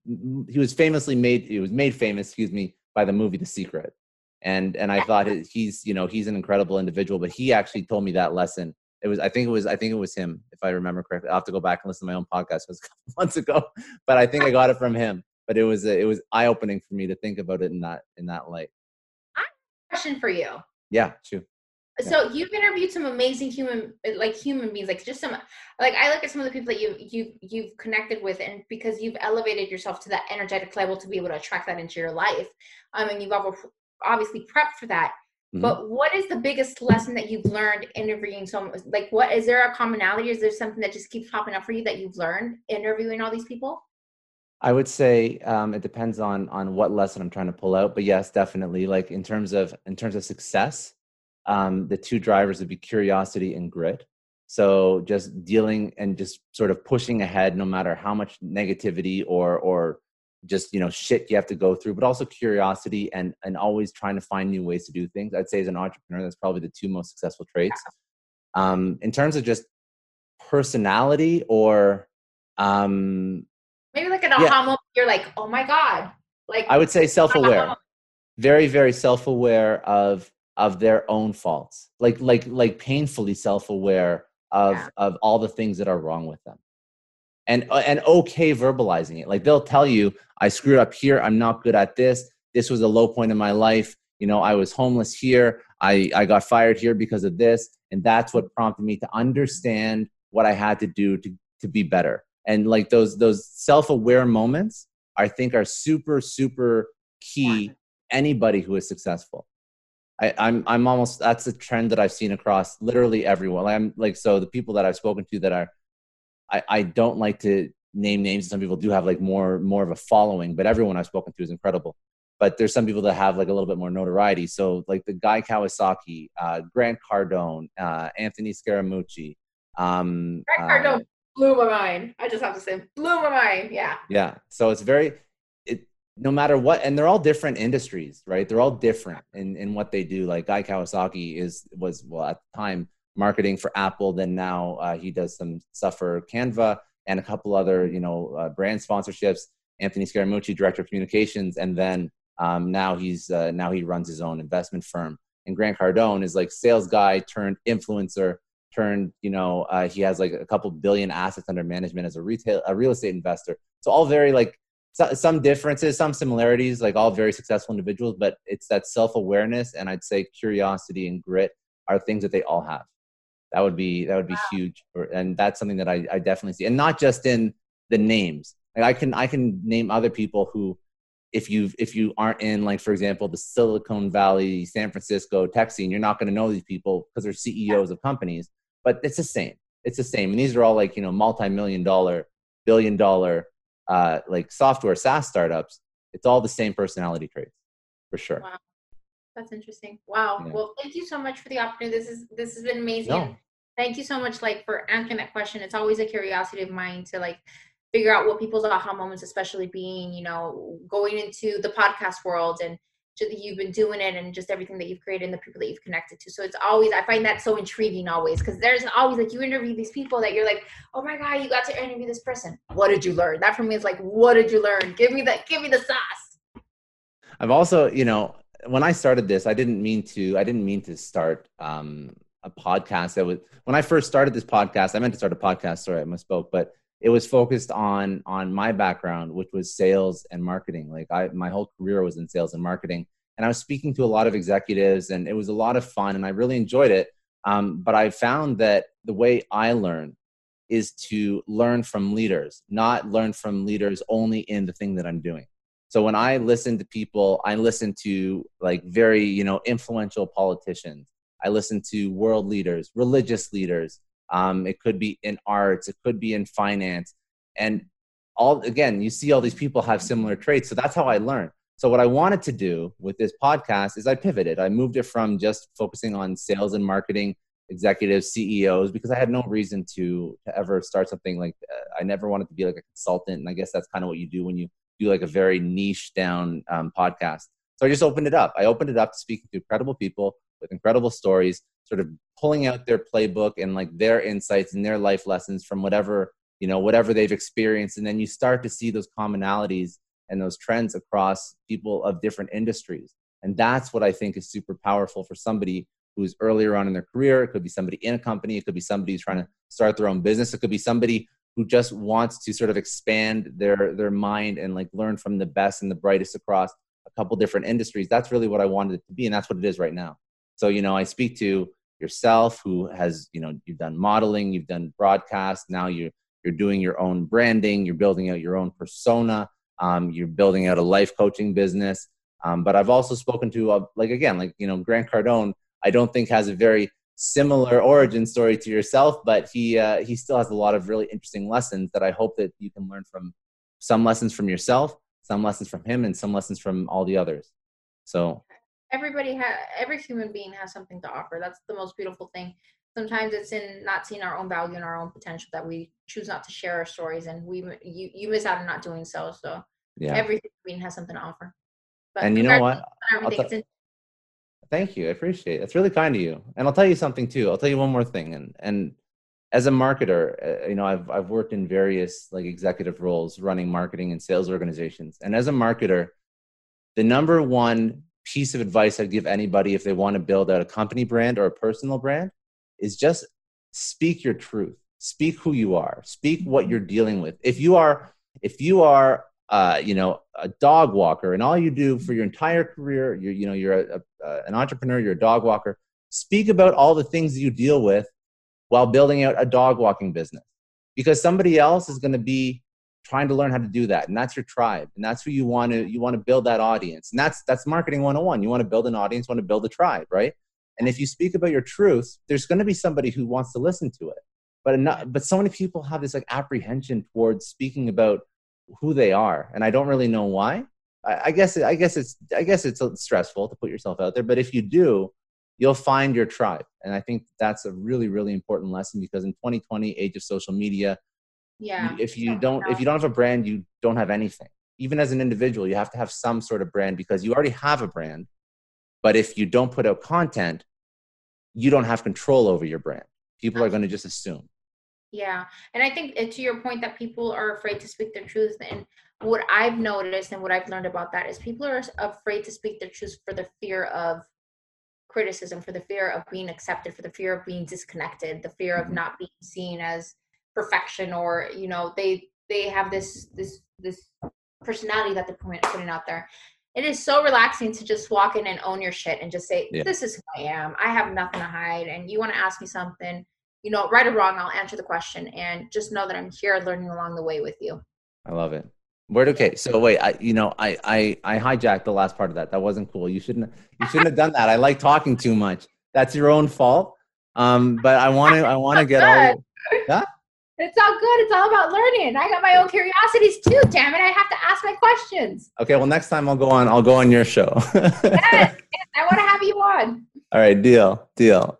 made famous, by the movie The Secret, and I thought he's an incredible individual. But he actually told me that lesson. I think it was him, if I remember correctly. I'll have to go back and listen to my own podcast. It was a couple months ago, but I think I got it from him. But it was eye-opening for me to think about it in that light. I have a question for you. Yeah, sure. So you've interviewed some amazing human beings, like just some, like I look at some of the people that you've connected with, and because you've elevated yourself to that energetic level to be able to attract that into your life, and you've obviously prepped for that. Mm-hmm. But what is the biggest lesson that you've learned interviewing someone? Like, what is there a commonality? Is there something that just keeps popping up for you that you've learned interviewing all these people? I would say it depends on what lesson I'm trying to pull out. But yes, definitely. Like in terms of success, the two drivers would be curiosity and grit. So just dealing and just sort of pushing ahead, no matter how much negativity or just shit you have to go through, but also curiosity and always trying to find new ways to do things. I'd say as an entrepreneur, that's probably the two most successful traits. In terms of just personality or Maybe like an yeah, aha moment. You're like, oh my God. Like, I would say self-aware, very, very self-aware of their own faults, like painfully self-aware yeah. of all the things that are wrong with them, and okay verbalizing it. Like they'll tell you, I screwed up here, I'm not good at this was a low point in my life, you know, I was homeless here, I got fired here because of this, and that's what prompted me to understand what I had to do to be better. And like those self-aware moments, I think, are super, super Yeah. key. Anybody who is successful, I'm almost, that's a trend that I've seen across literally everyone. Like, I'm like, so the people that I've spoken to that are, I don't like to name names. Some people do have like more of a following, but everyone I've spoken to is incredible. But there's some people that have like a little bit more notoriety. So like the Guy Kawasaki, Grant Cardone, Anthony Scaramucci. Um, Grant uh, Cardone blew my mind. I just have to say, blew my mind. Yeah. yeah. So it's very, it, no matter what, and they're all different industries, right? They're all different in what they do. Like Guy Kawasaki was, well, at the time, marketing for Apple. Then now he does some stuff for Canva and a couple other, you know, brand sponsorships. Anthony Scaramucci, director of communications, and then now now he runs his own investment firm. And Grant Cardone is like sales guy turned influencer turned, you know, he has like a couple billion assets under management as a real estate investor. So all very like some differences, some similarities, like all very successful individuals, but it's that self-awareness and I'd say curiosity and grit are things that they all have. That would be huge, and that's something that I definitely see, and not just in the names. Like I can name other people who, if you aren't in, like, for example, the Silicon Valley, San Francisco tech scene, you're not going to know these people because they're CEOs of companies. But it's the same. It's the same, and these are all like, you know, multi-million dollar, billion dollar, like software SaaS startups. It's all the same personality traits, for sure. Wow. That's interesting. Wow. Yeah. Well, thank you so much for the opportunity. This has been amazing. And No. thank you so much, like, for answering that question. It's always a curiosity of mine to like figure out what people's aha moments, especially being, you know, going into the podcast world and you've been doing it and just everything that you've created and the people that you've connected to. So it's always, I find that so intriguing always, because there's always like you interview these people that you're like, oh my God, you got to interview this person. What did you learn? That for me is like, what did you learn? Give me the sauce. I've also, you know, when I started this, I didn't mean to start a podcast. That was when I first started this podcast. I meant to start a podcast. Sorry, I misspoke, but it was focused on my background, which was sales and marketing. Like my whole career was in sales and marketing, and I was speaking to a lot of executives, and it was a lot of fun, and I really enjoyed it. But I found that the way I learn is to learn from leaders, not learn from leaders only in the thing that I'm doing. So when I listen to people, I listen to like very, you know, influential politicians. I listen to world leaders, religious leaders. It could be in arts, it could be in finance, and all, again, you see all these people have similar traits. So that's how I learn. So what I wanted to do with this podcast is I pivoted. I moved it from just focusing on sales and marketing executives, CEOs, because I had no reason to ever start something like I never wanted to be like a consultant. And I guess that's kind of what you do when you do like a very niche down podcast. So I just opened it up. I opened it up to speaking to incredible people with incredible stories, sort of pulling out their playbook and like their insights and their life lessons from whatever, you know, whatever they've experienced. And then you start to see those commonalities and those trends across people of different industries. And that's what I think is super powerful for somebody who's earlier on in their career. It could be somebody in a company. It could be somebody who's trying to start their own business. It could be somebody who just wants to sort of expand their mind and like learn from the best and the brightest across a couple different industries. That's really what I wanted it to be, and that's what it is right now. So, you know, I speak to yourself, who has, you know, you've done modeling, you've done broadcast, now you're doing your own branding, you're building out your own persona, you're building out a life coaching business. But I've also spoken to like, again, like, you know, Grant Cardone, I don't think has a very similar origin story to yourself, but he still has a lot of really interesting lessons that I hope that you can learn from. Some lessons from yourself, some lessons from him, and some lessons from all the others. So Every human being has something to offer. That's the most beautiful thing. Sometimes it's in not seeing our own value and our own potential that we choose not to share our stories, and you miss out on not doing so. So yeah, every human being has something to offer. But and you know congratulations what? on I'll everything. t- Thank you. I appreciate it. It's really kind of you. And I'll tell you something too. I'll tell you one more thing. And as a marketer, I've worked in various like executive roles running marketing and sales organizations. And as a marketer, the number one piece of advice I'd give anybody if they want to build out a company brand or a personal brand is just speak your truth. Speak who you are. Speak what you're dealing with. If you are a dog walker and all you do for your entire career, you're an entrepreneur, you're a dog walker, speak about all the things you deal with while building out a dog walking business, because somebody else is going to be trying to learn how to do that. And that's your tribe. And that's who you want to build that audience. And that's marketing 101. You want to build an audience, want to build a tribe, right? And if you speak about your truth, there's going to be somebody who wants to listen to it. But so many people have this like apprehension towards speaking about who they are. And I don't really know why. I guess it's stressful to put yourself out there, but if you do, you'll find your tribe. And I think that's a really, really important lesson, because in 2020, age of social media, if you don't have a brand, you don't have anything. Even as an individual, you have to have some sort of brand, because you already have a brand. But if you don't put out content, you don't have control over your brand. People are going to just assume. Yeah. And I think to your point that people are afraid to speak their truth. And what I've noticed and what I've learned about that is people are afraid to speak their truth for the fear of criticism, for the fear of being accepted, for the fear of being disconnected, the fear of not being seen as perfection, or they have this personality that they're putting out there. It is so relaxing to just walk in and own your shit and just say, this is who I am. I have nothing to hide. And you want to ask me something, right or wrong, I'll answer the question, and just know that I'm here learning along the way with you. I love it. Okay. So wait, I hijacked the last part of that. That wasn't cool. You shouldn't have done that. I like talking too much. That's your own fault. But I want to get all. Huh? It's all good. It's all about learning. I got my own curiosities too. Damn it! I have to ask my questions. Okay. Well, next time I'll go on your show. Yes, I want to have you on. All right. Deal.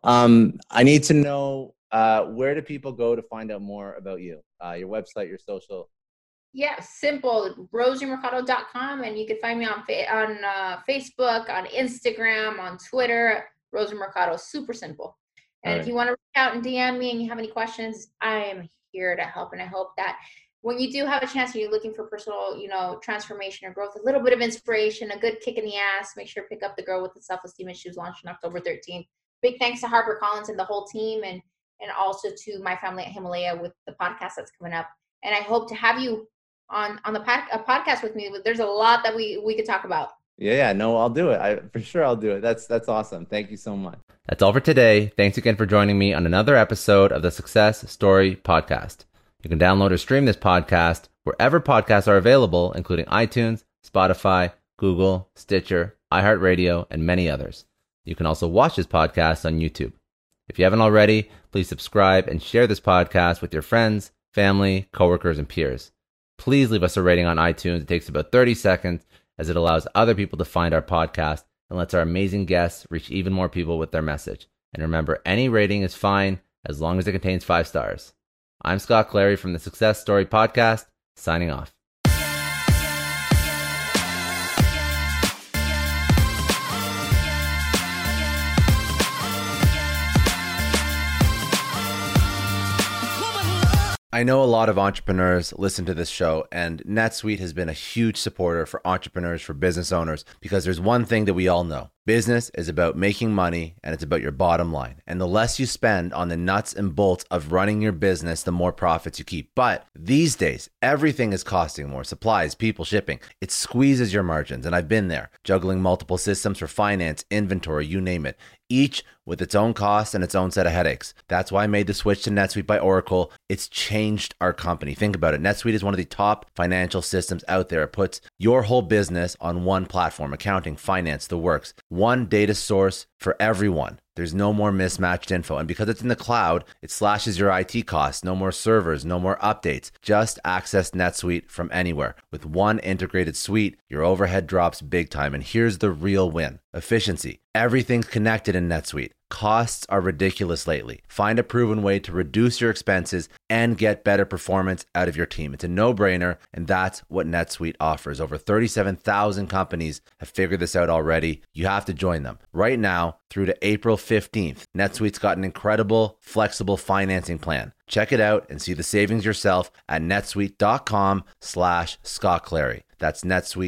I need to know where do people go to find out more about you? Your website, your social. Yeah, simple. RosieMercado.com, and you can find me on Facebook, on Instagram, on Twitter. Rosie Mercado, super simple. And if you want to reach out and DM me and you have any questions, I am here to help. And I hope that when you do have a chance and you're looking for personal, transformation or growth, a little bit of inspiration, a good kick in the ass, make sure to pick up The Girl with the Self-Esteem Issues, launched on October 13th. Big thanks to HarperCollins and the whole team, and also to my family at Himalaya with the podcast that's coming up. And I hope to have you on the podcast with me. There's a lot that we could talk about. Yeah, no, I'll do it. For sure I'll do it. That's awesome. Thank you so much. That's all for today. Thanks again for joining me on another episode of the Success Story Podcast. You can download or stream this podcast wherever podcasts are available, including iTunes, Spotify, Google, Stitcher, iHeartRadio, and many others. You can also watch this podcast on YouTube. If you haven't already, please subscribe and share this podcast with your friends, family, coworkers, and peers. Please leave us a rating on iTunes. It takes about 30 seconds, as it allows other people to find our podcast and lets our amazing guests reach even more people with their message. And remember, any rating is fine as long as it contains 5 stars. I'm Scott Clary from the Success Story Podcast, signing off. I know a lot of entrepreneurs listen to this show, and NetSuite has been a huge supporter for entrepreneurs, for business owners, because there's one thing that we all know. Business is about making money, and it's about your bottom line. And the less you spend on the nuts and bolts of running your business, the more profits you keep. But these days, everything is costing more. Supplies, people, shipping. It squeezes your margins, and I've been there, juggling multiple systems for finance, inventory, you name it, each with its own costs and its own set of headaches. That's why I made the switch to NetSuite by Oracle. It's changed our company. Think about it. NetSuite is one of the top financial systems out there. It puts your whole business on one platform: accounting, finance, the works. One data source for everyone. There's no more mismatched info. And because it's in the cloud, it slashes your IT costs. No more servers, no more updates. Just access NetSuite from anywhere. With one integrated suite, your overhead drops big time. And here's the real win: efficiency. Everything's connected in NetSuite. Costs are ridiculous lately. Find a proven way to reduce your expenses and get better performance out of your team. It's a no-brainer, and that's what NetSuite offers. Over 37,000 companies have figured this out already. You have to join them. Right now, through to April 15th, NetSuite's got an incredible, flexible financing plan. Check it out and see the savings yourself at netsuite.com/Scott Clary. That's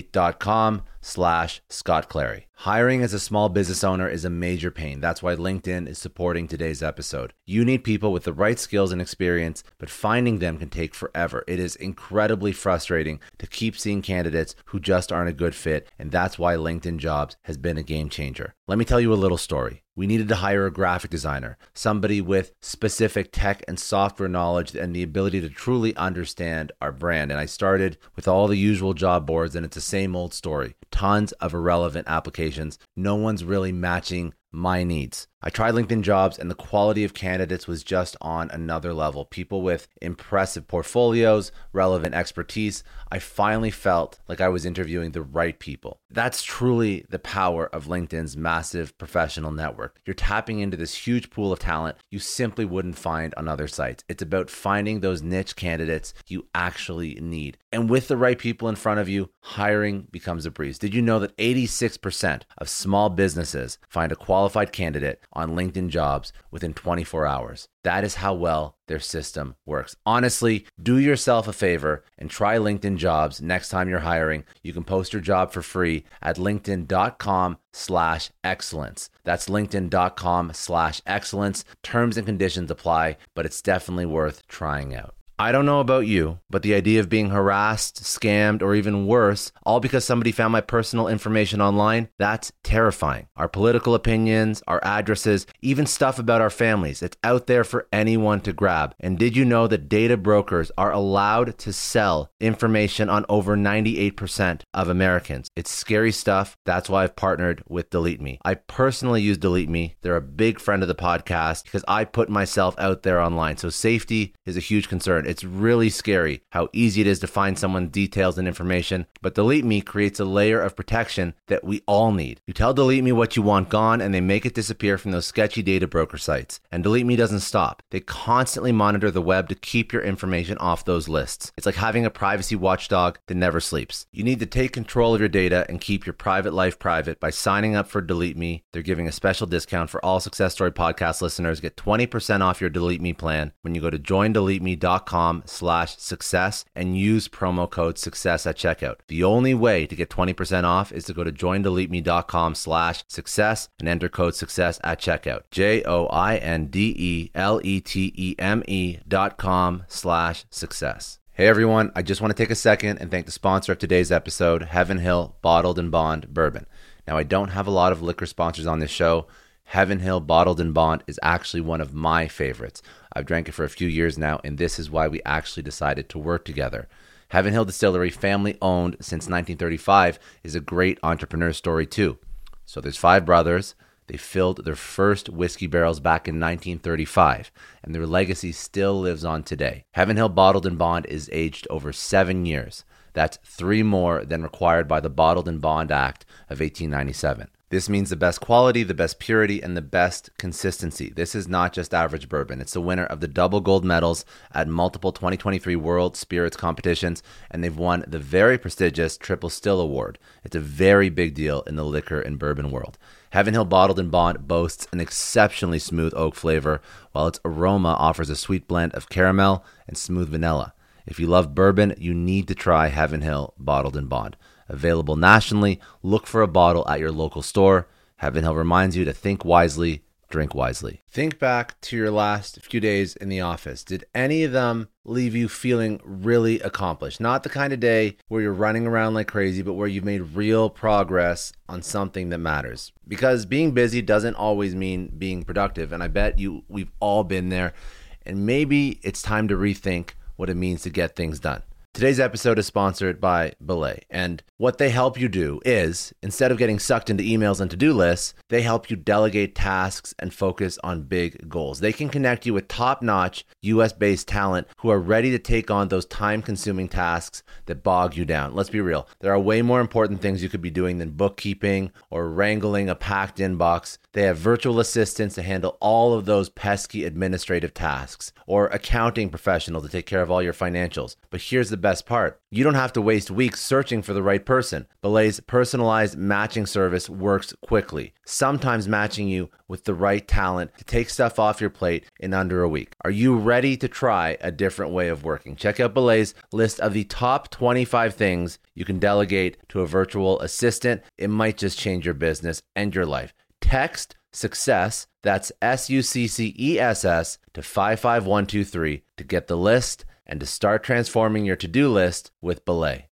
netsuite.com/Scott Clary. Hiring as a small business owner is a major pain. That's why LinkedIn is supporting today's episode. You need people with the right skills and experience, but finding them can take forever. It is incredibly frustrating to keep seeing candidates who just aren't a good fit, and that's why LinkedIn Jobs has been a game changer. Let me tell you a little story. We needed to hire a graphic designer, somebody with specific tech and software knowledge and the ability to truly understand our brand. And I started with all the usual job boards, and it's the same old story. Tons of irrelevant applications. No one's really matching my needs. I tried LinkedIn Jobs and the quality of candidates was just on another level. People with impressive portfolios, relevant expertise. I finally felt like I was interviewing the right people. That's truly the power of LinkedIn's massive professional network. You're tapping into this huge pool of talent you simply wouldn't find on other sites. It's about finding those niche candidates you actually need. And with the right people in front of you, hiring becomes a breeze. Did you know that 86% of small businesses find a qualified candidate on LinkedIn Jobs within 24 hours? That is how well their system works. Honestly, do yourself a favor and try LinkedIn Jobs next time you're hiring. You can post your job for free at linkedin.com/excellence. That's linkedin.com/excellence. Terms and conditions apply, but it's definitely worth trying out. I don't know about you, but the idea of being harassed, scammed, or even worse, all because somebody found my personal information online, that's terrifying. Our political opinions, our addresses, even stuff about our families, it's out there for anyone to grab. And did you know that data brokers are allowed to sell information on over 98% of Americans? It's scary stuff. That's why I've partnered with Delete Me. I personally use Delete Me. They're a big friend of the podcast because I put myself out there online. So safety is a huge concern. It's really scary how easy it is to find someone's details and information, but Delete Me creates a layer of protection that we all need. You tell Delete Me what you want gone, and they make it disappear from those sketchy data broker sites. And Delete Me doesn't stop. They constantly monitor the web to keep your information off those lists. It's like having a privacy watchdog that never sleeps. You need to take control of your data and keep your private life private by signing up for Delete Me. They're giving a special discount for all Success Story podcast listeners. Get 20% off your Delete Me plan when you go to joindeleteme.com/success and use promo code success at checkout. The only way to get 20% off is to go to joindeleteme.com/success and enter code success at checkout. joindeleteme.com/success. Hey everyone, I just want to take a second and thank the sponsor of today's episode, Heaven Hill Bottled and Bond Bourbon. Now, I don't have a lot of liquor sponsors on this show. Heaven Hill Bottled and Bond is actually one of my favorites. I've drank it for a few years now, and this is why we actually decided to work together. Heaven Hill Distillery, family owned since 1935, is a great entrepreneur story too. So there's 5 brothers. They filled their first whiskey barrels back in 1935, and their legacy still lives on today. Heaven Hill Bottled and Bond is aged over 7 years. That's 3 more than required by the Bottled and Bond Act of 1897. This means the best quality, the best purity, and the best consistency. This is not just average bourbon. It's the winner of the double gold medals at multiple 2023 World Spirits competitions, and they've won the very prestigious Triple Still Award. It's a very big deal in the liquor and bourbon world. Heaven Hill Bottled and Bond boasts an exceptionally smooth oak flavor, while its aroma offers a sweet blend of caramel and smooth vanilla. If you love bourbon, you need to try Heaven Hill Bottled and Bond. Available nationally, look for a bottle at your local store. Heaven Hill reminds you to think wisely, drink wisely. Think back to your last few days in the office. Did any of them leave you feeling really accomplished? Not the kind of day where you're running around like crazy, but where you've made real progress on something that matters. Because being busy doesn't always mean being productive, and I bet we've all been there. And maybe it's time to rethink what it means to get things done. Today's episode is sponsored by Belay, and what they help you do is, instead of getting sucked into emails and to-do lists, they help you delegate tasks and focus on big goals. They can connect you with top-notch US-based talent who are ready to take on those time-consuming tasks that bog you down. Let's be real. There are way more important things you could be doing than bookkeeping or wrangling a packed inbox. They have virtual assistants to handle all of those pesky administrative tasks, or accounting professional to take care of all your financials. But here's the best part. You don't have to waste weeks searching for the right person. Belay's personalized matching service works quickly, sometimes matching you with the right talent to take stuff off your plate in under a week. Are you ready to try a different way of working? Check out Belay's list of the top 25 things you can delegate to a virtual assistant. It might just change your business and your life. Text SUCCESS, that's SUCCESS, to 55123 to get the list and to start transforming your to-do list with Belay.